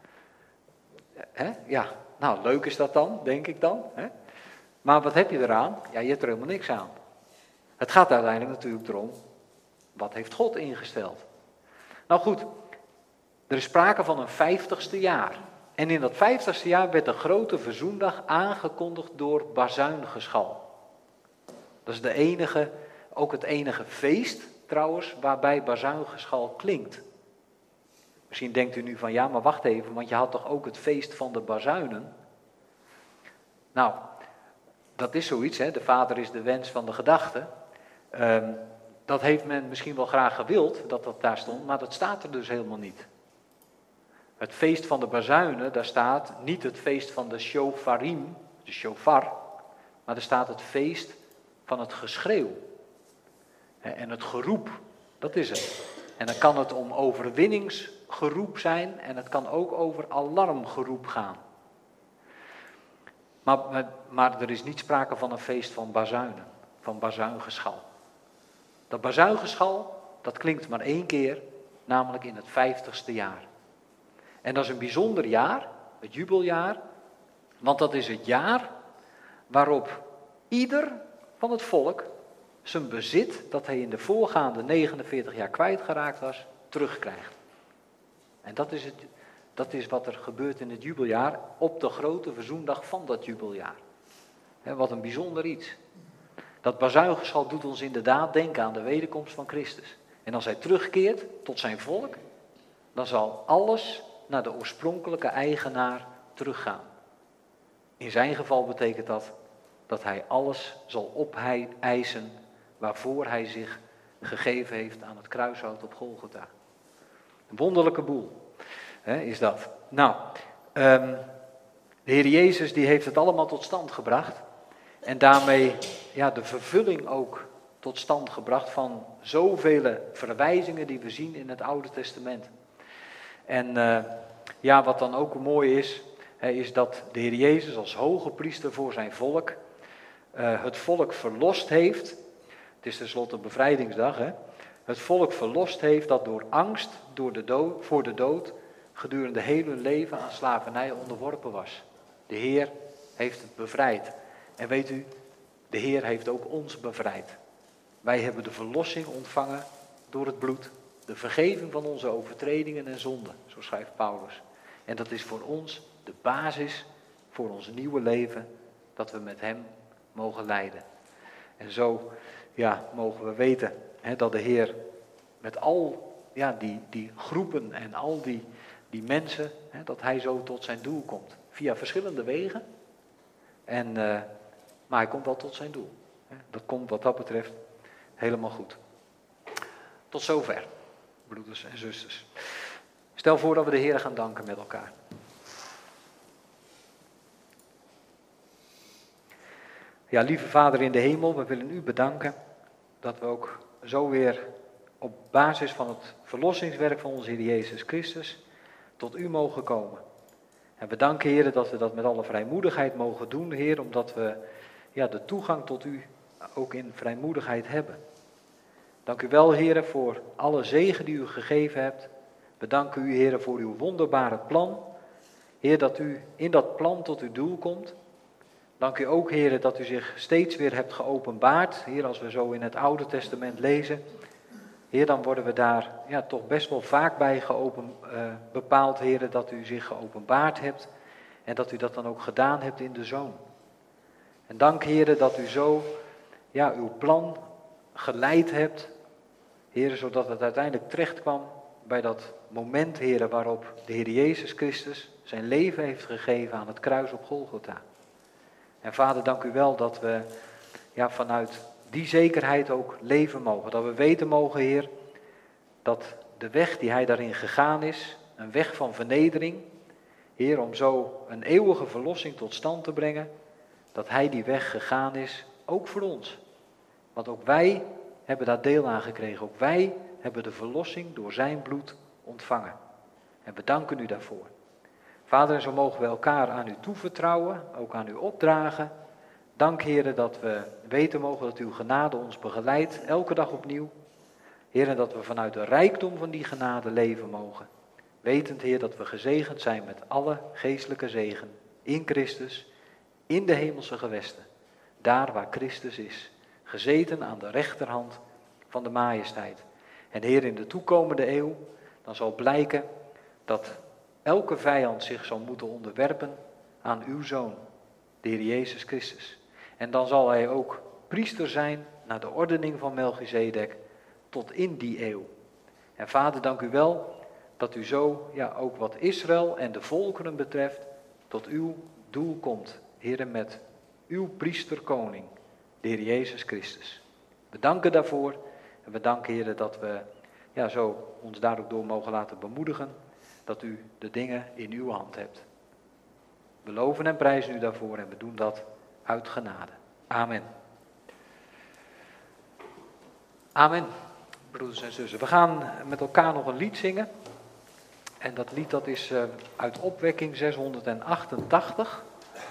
leuk is dat dan, denk ik dan. Maar wat heb je eraan? Ja, je hebt er helemaal niks aan. Het gaat uiteindelijk natuurlijk erom, wat heeft God ingesteld? Nou goed, er is sprake van een 50ste jaar. En in dat 50ste jaar werd de grote verzoendag aangekondigd door bazuingeschal. Dat is ook het enige feest trouwens, waarbij bazuingeschal klinkt. Misschien denkt u nu van, ja, maar wacht even, want je had toch ook het feest van de bazuinen? Nou, dat is zoiets, de Vader is de wens van de gedachte. Dat heeft men misschien wel graag gewild, dat daar stond, maar dat staat er dus helemaal niet. Het feest van de bazuinen, daar staat niet het feest van de shofarim, de shofar, maar er staat het feest van het geschreeuw. En het geroep, dat is het. En dan kan het om overwinningsgeroep zijn en het kan ook over alarmgeroep gaan. Maar er is niet sprake van een feest van bazuinen, van bazuingeschal. Dat bazuingeschal, dat klinkt maar 1 keer, namelijk in het 50ste jaar. En dat is een bijzonder jaar, het jubeljaar, want dat is het jaar waarop ieder van het volk zijn bezit, dat hij in de voorgaande 49 jaar kwijtgeraakt was, terugkrijgt. En dat is wat er gebeurt in het jubeljaar op de grote verzoendag van dat jubeljaar. Wat een bijzonder iets. Dat bazuingeschal doet ons inderdaad denken aan de wederkomst van Christus. En als hij terugkeert tot zijn volk, dan zal alles naar de oorspronkelijke eigenaar teruggaan. In zijn geval betekent dat hij alles zal opeisen waarvoor hij zich gegeven heeft aan het kruishout op Golgotha. Een wonderlijke boel is dat. Nou, de Heer Jezus die heeft het allemaal tot stand gebracht. En daarmee de vervulling ook tot stand gebracht van zoveel verwijzingen die we zien in het Oude Testament. En wat dan ook mooi is dat de Heer Jezus als hoge priester voor zijn volk het volk verlost heeft. Het is tenslotte bevrijdingsdag. Het volk verlost heeft dat door angst voor de dood gedurende heel hun leven aan slavernij onderworpen was. De Heer heeft het bevrijd. En weet u, de Heer heeft ook ons bevrijd. Wij hebben de verlossing ontvangen door het bloed. De vergeving van onze overtredingen en zonden, zo schrijft Paulus. En dat is voor ons de basis voor ons nieuwe leven, dat we met hem mogen leiden. En zo mogen we weten dat de Heer met al die groepen en al die mensen, dat hij zo tot zijn doel komt. Via verschillende wegen, maar hij komt wel tot zijn doel. Dat komt wat dat betreft helemaal goed. Tot zover, broeders en zusters. Stel voor dat we de Heer gaan danken met elkaar. Ja, lieve Vader in de hemel, we willen u bedanken dat we ook zo weer op basis van het verlossingswerk van onze Heer Jezus Christus tot u mogen komen. En we danken, Heer, dat we dat met alle vrijmoedigheid mogen doen, Heer, omdat we de toegang tot u ook in vrijmoedigheid hebben. Dank u wel, Heer, voor alle zegen die u gegeven hebt. We danken u, Heer, voor uw wonderbare plan. Heer, dat u in dat plan tot uw doel komt. Dank u ook, Heer, dat u zich steeds weer hebt geopenbaard. Heer, als we zo in het Oude Testament lezen, Heer, dan worden we daar toch best wel vaak bij bepaald, Heer, dat u zich geopenbaard hebt en dat u dat dan ook gedaan hebt in de Zoon. En dank, Heer, dat u zo uw plan geleid hebt, Heer, zodat het uiteindelijk terecht kwam bij dat moment, Heer, waarop de Heer Jezus Christus zijn leven heeft gegeven aan het kruis op Golgotha. En Vader, dank u wel dat we vanuit die zekerheid ook leven mogen. Dat we weten mogen, Heer, dat de weg die hij daarin gegaan is, een weg van vernedering, Heer, om zo een eeuwige verlossing tot stand te brengen, dat hij die weg gegaan is, ook voor ons. Want ook wij hebben daar deel aan gekregen. Ook wij hebben de verlossing door zijn bloed ontvangen. En we danken u daarvoor. Vader, en zo mogen we elkaar aan u toevertrouwen, ook aan u opdragen. Dank, Heer, dat we weten mogen dat uw genade ons begeleidt, elke dag opnieuw. Heer, en dat we vanuit de rijkdom van die genade leven mogen. Wetend, Heer, dat we gezegend zijn met alle geestelijke zegen in Christus, in de hemelse gewesten. Daar waar Christus is, gezeten aan de rechterhand van de majesteit. En Heer, in de toekomende eeuw, dan zal blijken dat elke vijand zich zal moeten onderwerpen aan uw Zoon, de Heer Jezus Christus. En dan zal hij ook priester zijn naar de ordening van Melchizedek tot in die eeuw. En Vader, dank u wel dat u zo ook wat Israël en de volkeren betreft tot uw doel komt. Heer, met uw priesterkoning, de Heer Jezus Christus. We danken daarvoor en we danken, Heer, dat we zo ons daar ook door mogen laten bemoedigen, dat u de dingen in uw hand hebt. We loven en prijzen u daarvoor en we doen dat uit genade. Amen. Amen, broeders en zussen. We gaan met elkaar nog een lied zingen. En dat lied dat is uit Opwekking 688.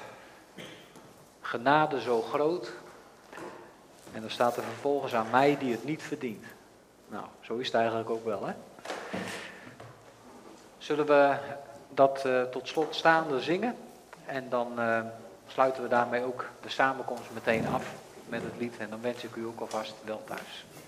Genade zo groot. En dan staat er vervolgens aan mij die het niet verdient. Nou, zo is het eigenlijk ook wel, hè? Zullen we dat tot slot staande zingen? En dan sluiten we daarmee ook de samenkomst meteen af met het lied. En dan wens ik u ook alvast wel thuis.